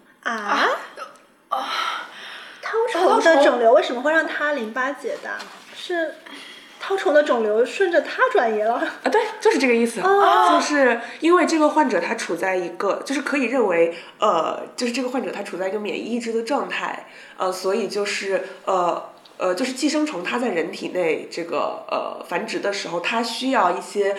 绦虫的肿瘤为什么会让它淋巴结大？是绦虫的肿瘤顺着它转移了？ 对，就是这个意思。就是因为这个患者他处在一个，就是可以认为就是这个患者他处在一个免疫抑制的状态，所以就是就是寄生虫它在人体内这个繁殖的时候，它需要一些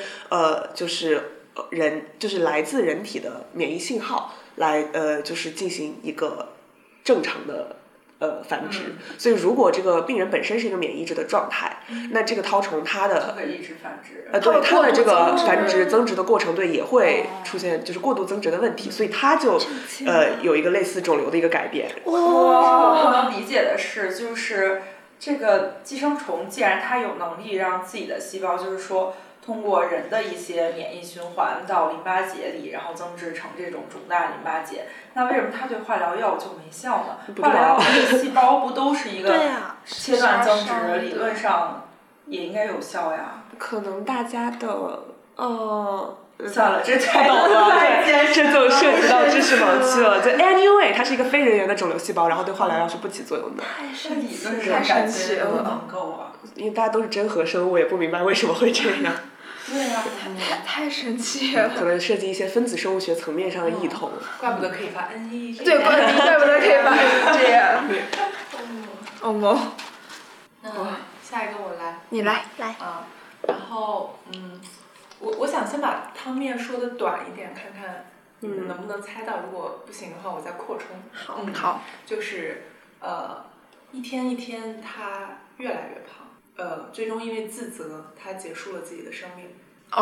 就是来自人体的免疫信号来就是进行一个正常的繁殖。所以如果这个病人本身是一个免疫抑制的状态，那这个绦虫它的可以抑制繁殖， 对它的这个繁殖增殖的过程，对也会出现就是过度增殖的问题，所以它就有一个类似肿瘤的一个改变。 我不能理解的是，就是这个寄生虫既然它有能力让自己的细胞，就是说通过人的一些免疫循环到淋巴结里，然后增殖成这种肿大淋巴结，那为什么它对化疗药物就没效呢？化疗药物对细胞不都是一个切断增殖，理论上也应该有效呀。 可能大家的算了，这太懂了，这就涉及到知识盲区了。就 anyway， 它是一个非人源的肿瘤细胞，然后对化疗药是不起作用的。 这理论上感觉不能够啊。 因为大家都是真核生物，也不明白为什么会这样。 对啊， 太神奇了。 可能涉及一些分子生物学层面上的异同。 怪不得可以发 NE。 对，怪不得可以发 NE。哦莫。 那下一个我来。 你来。 然后我想先把汤面说的短一点，看看你们能不能猜到。如果不行的话，我再扩充。 好。 就是一天一天，他越来越胖。最终因为自责，他结束了自己的生命。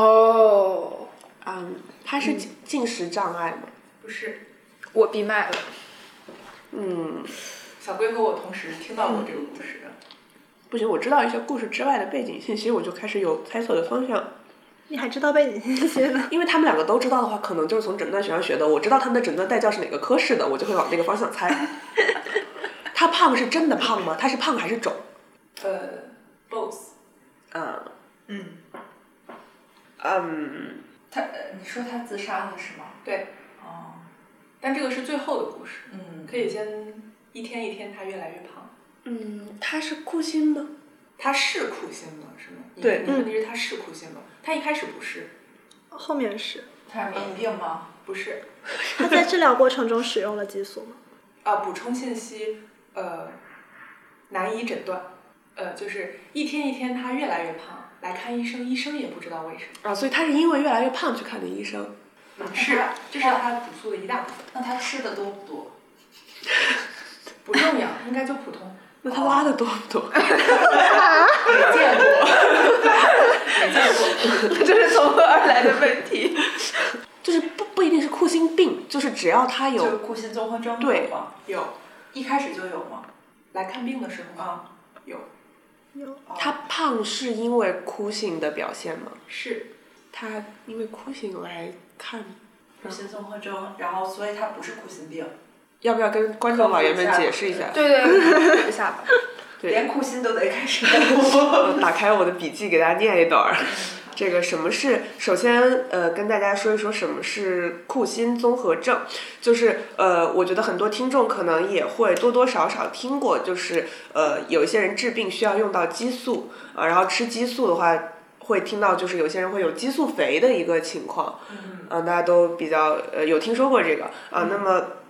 他是进食障碍吗？ 不是。 我闭麦了。 小龟和我同时听到过这个故事。 不行，我知道一些故事之外的背景信息，我就开始有猜测的方向。 你还知道背景信息呢？ 因为他们两个都知道的话，可能就是从诊断学上学的。我知道他们的诊断代教是哪个科室的，我就会往那个方向猜。他胖是真的胖吗？他是胖还是肿 ？both。 你说他自杀了是吗？ 对。但这个是最后的故事。可以先一天一天，他越来越胖。 他是库欣吗？ 他是库欣吗？是吗？ 对。 你问题是他是库欣吗？他一开始不是。 后面是。 他是免疫病吗？ 不是。 他在治疗过程中使用了激素吗？ 补充信息，难以诊断。就是一天一天他越来越胖，来看医生，医生也不知道为什么。 所以他是因为越来越胖去看的医生。 是，这是他主诉的一大部分。 那他吃的多不多？ 不重要，应该就普通。 那他拉的多不多？ 没见过。 这是从何而来的问题？ 就是不一定是库欣病，就是只要他有。 就是库欣综合征对吗？ 有。 一开始就有吗？ 来看病的时候有。 他胖是因为库欣的表现吗？ 是。 他因为库欣来看。 库欣综合征，然后所以他不是库欣病。 要不要跟观众老爷们解释一下？ 对，解释一下吧。 连库欣都得开始。 打开我的笔记给大家念一段。这个什么是？首先跟大家说一说什么是库欣综合症。就是我觉得很多听众可能也会多多少少听过，就是有一些人治病需要用到激素然后吃激素的话会听到就是有些人会有激素肥的一个情况。大家都比较有听说过这个那么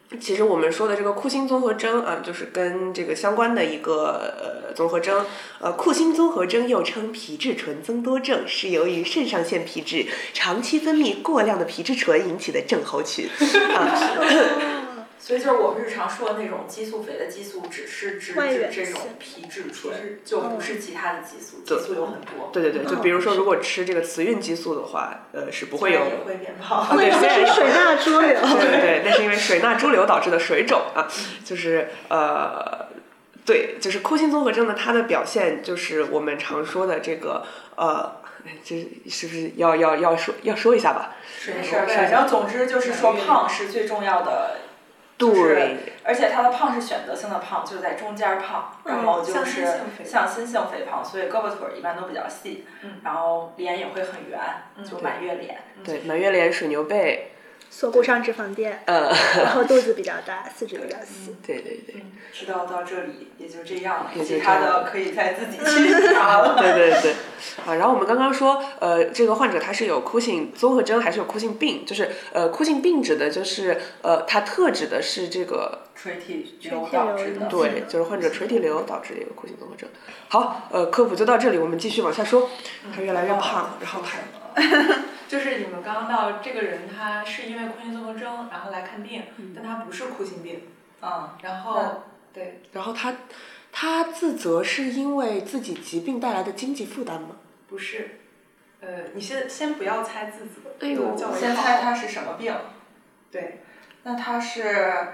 其实我们说的这个库欣综合征啊，就是跟这个相关的一个综合征。库欣综合征又称皮质醇增多症，是由于肾上腺皮质长期分泌过量的皮质醇引起的症候群。 所以就是我们日常说的那种激素肥的激素，只是指这种皮质醇，就不是其他的激素。激素有很多。 对，就比如说，如果吃这个雌孕激素的话，是不会有。 也会变胖。 那是水钠潴留。 对，那是因为水钠潴留导致的水肿啊，就是对，就是库欣综合征呢，它的表现就是我们常说的这个这是不是要说一下吧？ 反正总之就是说胖是最重要的。 对， 而且它的胖是选择性的胖，就是在中间胖，然后就是向心性肥胖，所以胳膊腿一般都比较细，然后脸也会很圆，就满月脸。 对，满月脸、水牛背。 锁骨上脂肪垫，然后肚子比较大，四肢比较细。 对。 知道到这里也就这样了，其他的可以再自己去查了。 对。然后我们刚刚说，这个患者他是有库欣综合征还是有库欣病？就是库欣病指的就是它特指的是这个垂体瘤导致的。 对，就是患者垂体瘤导致的一个库欣综合征。好，科普就到这里，我们继续往下说。他越来越胖，然后就是你们刚刚到这个人，他是因为库欣综合征然后来看病，但他不是库欣病。然后对， 然后他自责是因为自己疾病带来的经济负担吗？ 不是，你先不要猜自责， 哎呦， 先猜他是什么病？ 对， 那他是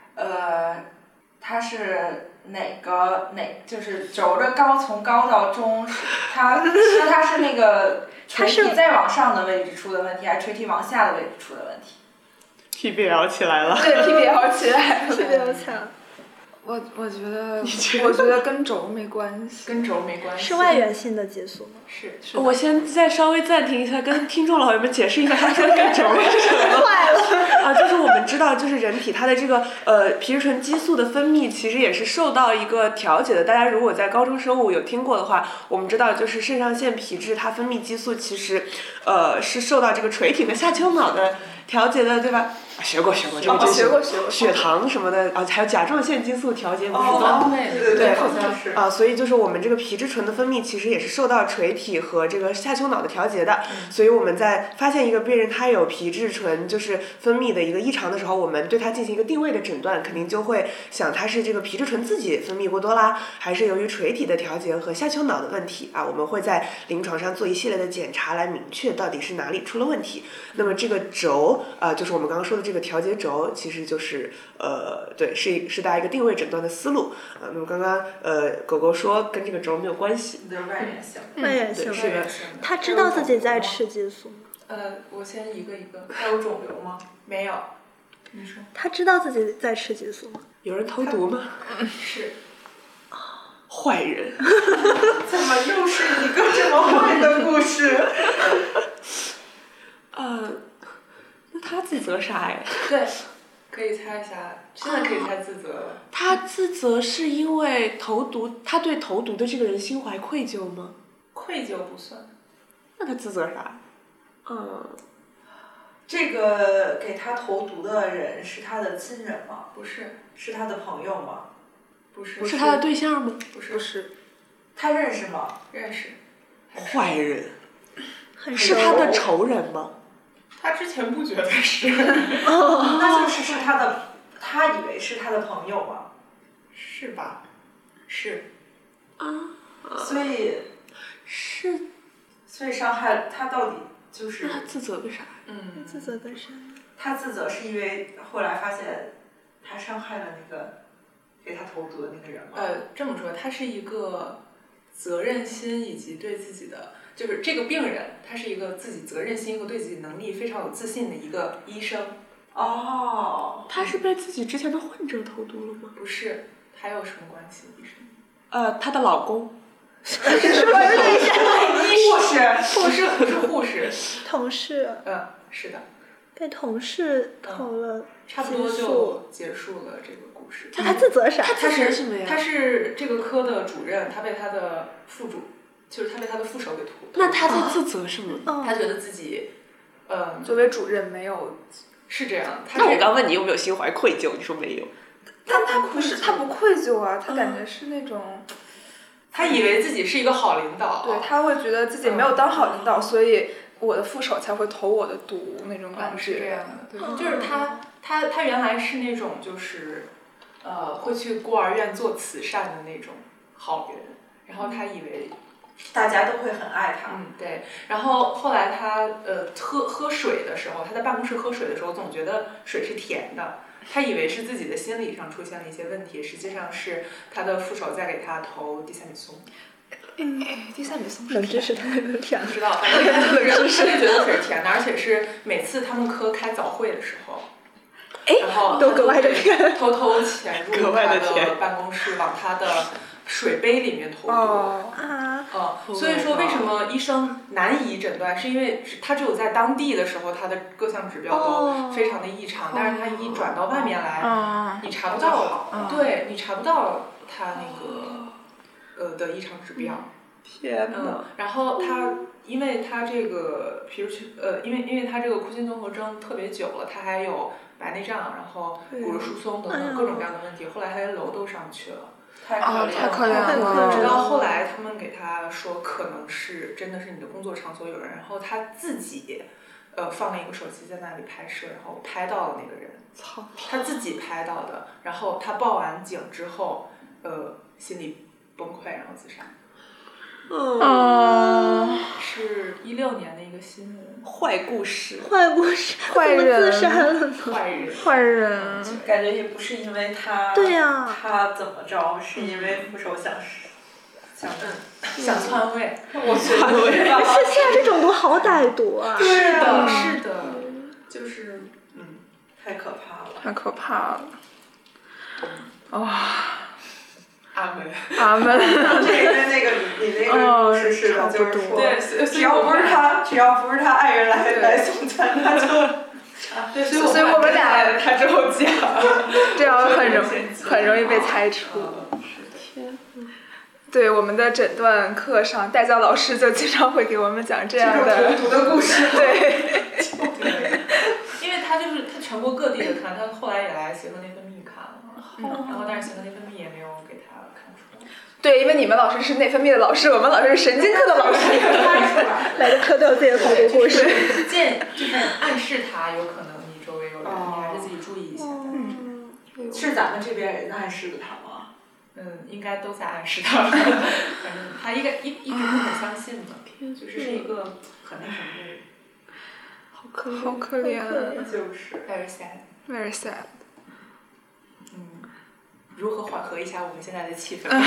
就是轴着高从高到中，他是那个垂体再往上的位置出的问题，还是垂体往下的位置出的问题 ？PBL 起来了。 对 ，PBL 起来了。 PBL 起来了。 我觉得跟轴没关系。 跟轴没关系。 是外源性的激素吗？ 是。 我先再稍微暂停一下，跟听众老友们解释一下，他说跟轴是什么？ 坏了。 就是我们知道，就是人体它的这个皮质醇激素的分泌，其实也是受到一个调节的。大家如果在高中生物有听过的话，我们知道就是肾上腺皮质它分泌激素，其实是受到这个垂体和下丘脑的调节的，对吧？学过这个学过血糖什么的还有甲状腺激素调节不是对，好像是所以就是我们这个皮质醇的分泌其实也是受到垂体和这个下丘脑的调节的。所以我们在发现一个病人他有皮质醇就是分泌的一个异常的时候，我们对他进行一个定位的诊断，肯定就会想他是这个皮质醇自己分泌过多啦，还是由于垂体的调节和下丘脑的问题我们会在临床上做一系列的检查来明确到底是哪里出了问题。那么这个轴就是我们刚刚说的这个调节轴，其实就是对，是大家一个定位诊断的思路那么刚刚狗狗说跟这个轴没有关系， 就是外源性。 外源性的。他知道自己在吃激素吗？ 我先一个。他有肿瘤吗？没有。你说。 他知道自己在吃激素吗？ 有人投毒吗？ 是。 坏人。 怎么又是一个这么坏的故事？ 那他自责啥呀？ 对，可以猜一下，现在可以猜自责了。 他自责是因为投毒，他对投毒的这个人心怀愧疚吗？ 愧疚不算。 那他自责啥？ 这个给他投毒的人是他的亲人吗？ 不是。 是他的朋友吗？ 不是。 是他的对象吗？ 不是。 他认识吗？ 认识。 坏人。是他的仇人吗？ 他之前不觉得是。 那就是他以为是他的朋友吗？ 是吧？是。 所以伤害他到底就是他自责个啥？ 自责个啥？ 他自责是因为后来发现他伤害了那个给他投毒的那个人吗？ 这么说，他是一个责任心以及对自己的，就是这个病人，他是一个自己责任心和对自己能力非常有自信的一个医生。 他是被自己之前的患者投毒了吗？ 不是，还有什么关系？医生？ 她的老公。 是说对象？ 护士？不是护士。 同事。 是的。 被同事投了差不多就结束了这个故事。 他自责啥？ 他是这个科的主任，他被他的副手给投。 那他在自责什么？ 他觉得自己， 作为主任没有是这样。 那我刚问你有没有心怀愧疚，你说没有。 但他不愧疚啊，他感觉是那种， 他以为自己是一个好领导， 对，他会觉得自己没有当好领导，所以我的副手才会投我的毒那种感觉。 是这样的，对，就是他原来是那种就是会去孤儿院做慈善的那种好人，然后他以为大家都会很爱他。 对。然后后来他喝水的时候，他在办公室喝水的时候，总觉得水是甜的。他以为是自己的心理上出现了一些问题，实际上是他的副手在给他投地塞米松。 地塞米松冷知识太有甜了。 不知道，反正就是觉得水是甜的，而且是每次他们科开早会的时候，然后都格外的甜， 偷偷潜入他的办公室，往他的水杯里面投毒。所以说为什么医生难以诊断，是因为他只有在当地的时候，他的各项指标都非常的异常，但是他一转到外面来，你查不到，对，你查不到他那个的异常指标。 天哪！ 然后因为他这个，比如因为他这个库欣综合征特别久了，他还有白内障，然后骨质疏松等等各种各样的问题，后来他连楼都上不去了。 太可怜了。 直到后来他们给他说，可能是真的是你的工作场所有人，然后他自己放了一个手机在那里拍摄，然后拍到了那个人。他自己拍到的，然后他报完警之后，心理崩溃，然后自杀。是16年的一个新闻。 坏故事， 坏人， 自杀了， 坏人， 感觉也不是因为他， 对呀， 他怎么着，是因为副手想篡位。 我觉得是现在这种毒好歹毒啊！ 是的，就是太可怕了， 太可怕了。哇！ 阿门。 这跟那个你那个故事似的，就是说， 对， 只要不是他爱人来送餐，他就。 所以我们俩他之后讲， 这样很容易被猜出。对，我们的诊断课上，代教老师就经常会给我们讲这样的投毒的故事。 对。 因为他全国各地的看，他后来也来协和内分泌看了，然后但是协和内分泌也没有给他看出来。 对，因为你们老师是内分泌的老师，我们老师是神经科的老师。 每个科都有自己的投毒故事。 就是暗示他有可能你周围有人，你还是自己注意一下。 是咱们这边人暗示的他吗？ 应该都在暗示他。反正他一直都很相信的，就是一个很那什么的人。 好可怜。 就是 very sad。如何缓和一下我们现在的气氛？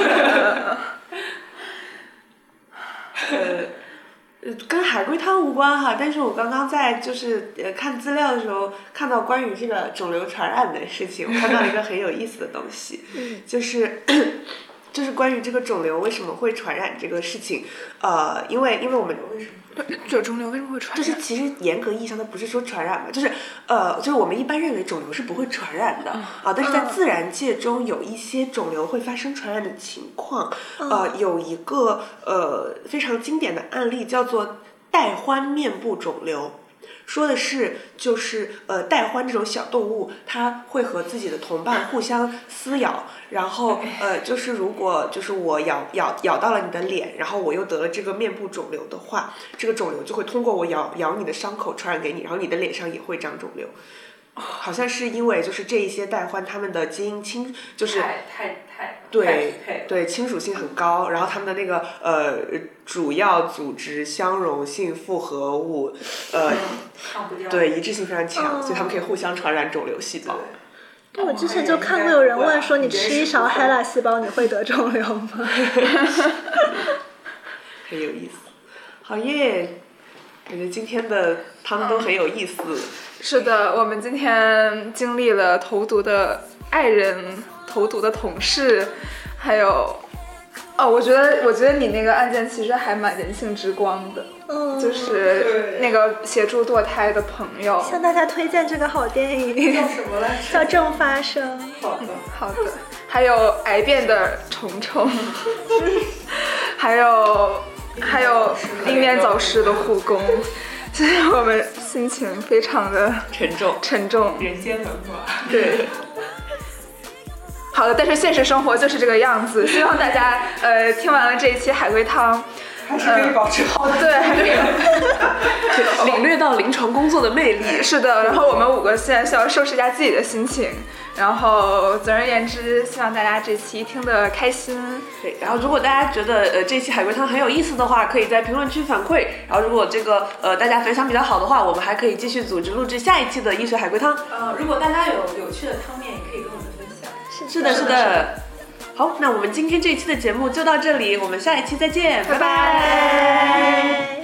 跟海龟汤无关哈，但是我刚刚在就是看资料的时候看到关于这个肿瘤传染的事情，我看到一个很有意思的东西，就是关于这个肿瘤为什么会传染这个事情，因为我们这肿瘤为什么会传染？ 就是其实严格意义上它不是说传染嘛，就是我们一般认为肿瘤是不会传染的但是在自然界中有一些肿瘤会发生传染的情况，有一个非常经典的案例叫做带欢面部肿瘤。说的是就是带欢这种小动物，它会和自己的同伴互相撕咬，然后就是如果就是我咬到了你的脸，然后我又得了这个面部肿瘤的话，这个肿瘤就会通过我咬你的伤口传染给你，然后你的脸上也会长肿瘤。好像是因为就是这一些带欢它们的基因就是对亲属性很高，然后它们的那个主要组织相容性复合物对一致性非常强，所以它们可以互相传染肿瘤细胞。 我之前就看过有人问说，你吃一勺HeLa细胞你会得肿瘤吗？ 很有意思。好耶，感觉今天的汤都很有意思。 是的，我们今天经历了投毒的爱人、投毒的同事，还有我觉得你那个案件其实还蛮人性之光的，就是那个协助堕胎的朋友。 向大家推荐这个好电影， 叫什么来着？ 叫《正发生》。 好的。还有癌变的虫虫，还有英年早逝的护工。所以我们心情非常的沉重， 人间冷暖。 对。好的，但是现实生活就是这个样子。希望大家听完了这一期海龟汤， 还是可以保持好的。 对，还是领略到临床工作的魅力。 是的，然后我们5个现在需要收拾一下自己的心情。然后总而言之，希望大家这期听得开心。 对，然后如果大家觉得这期海龟汤很有意思的话，可以在评论区反馈。然后如果这个大家反响比较好的话，我们还可以继续组织录制下一期的医学海龟汤。 如果大家有趣的汤面，也可以跟我们分享。 是的。好，那我们今天这一期的节目就到这里，我们下一期再见，拜拜。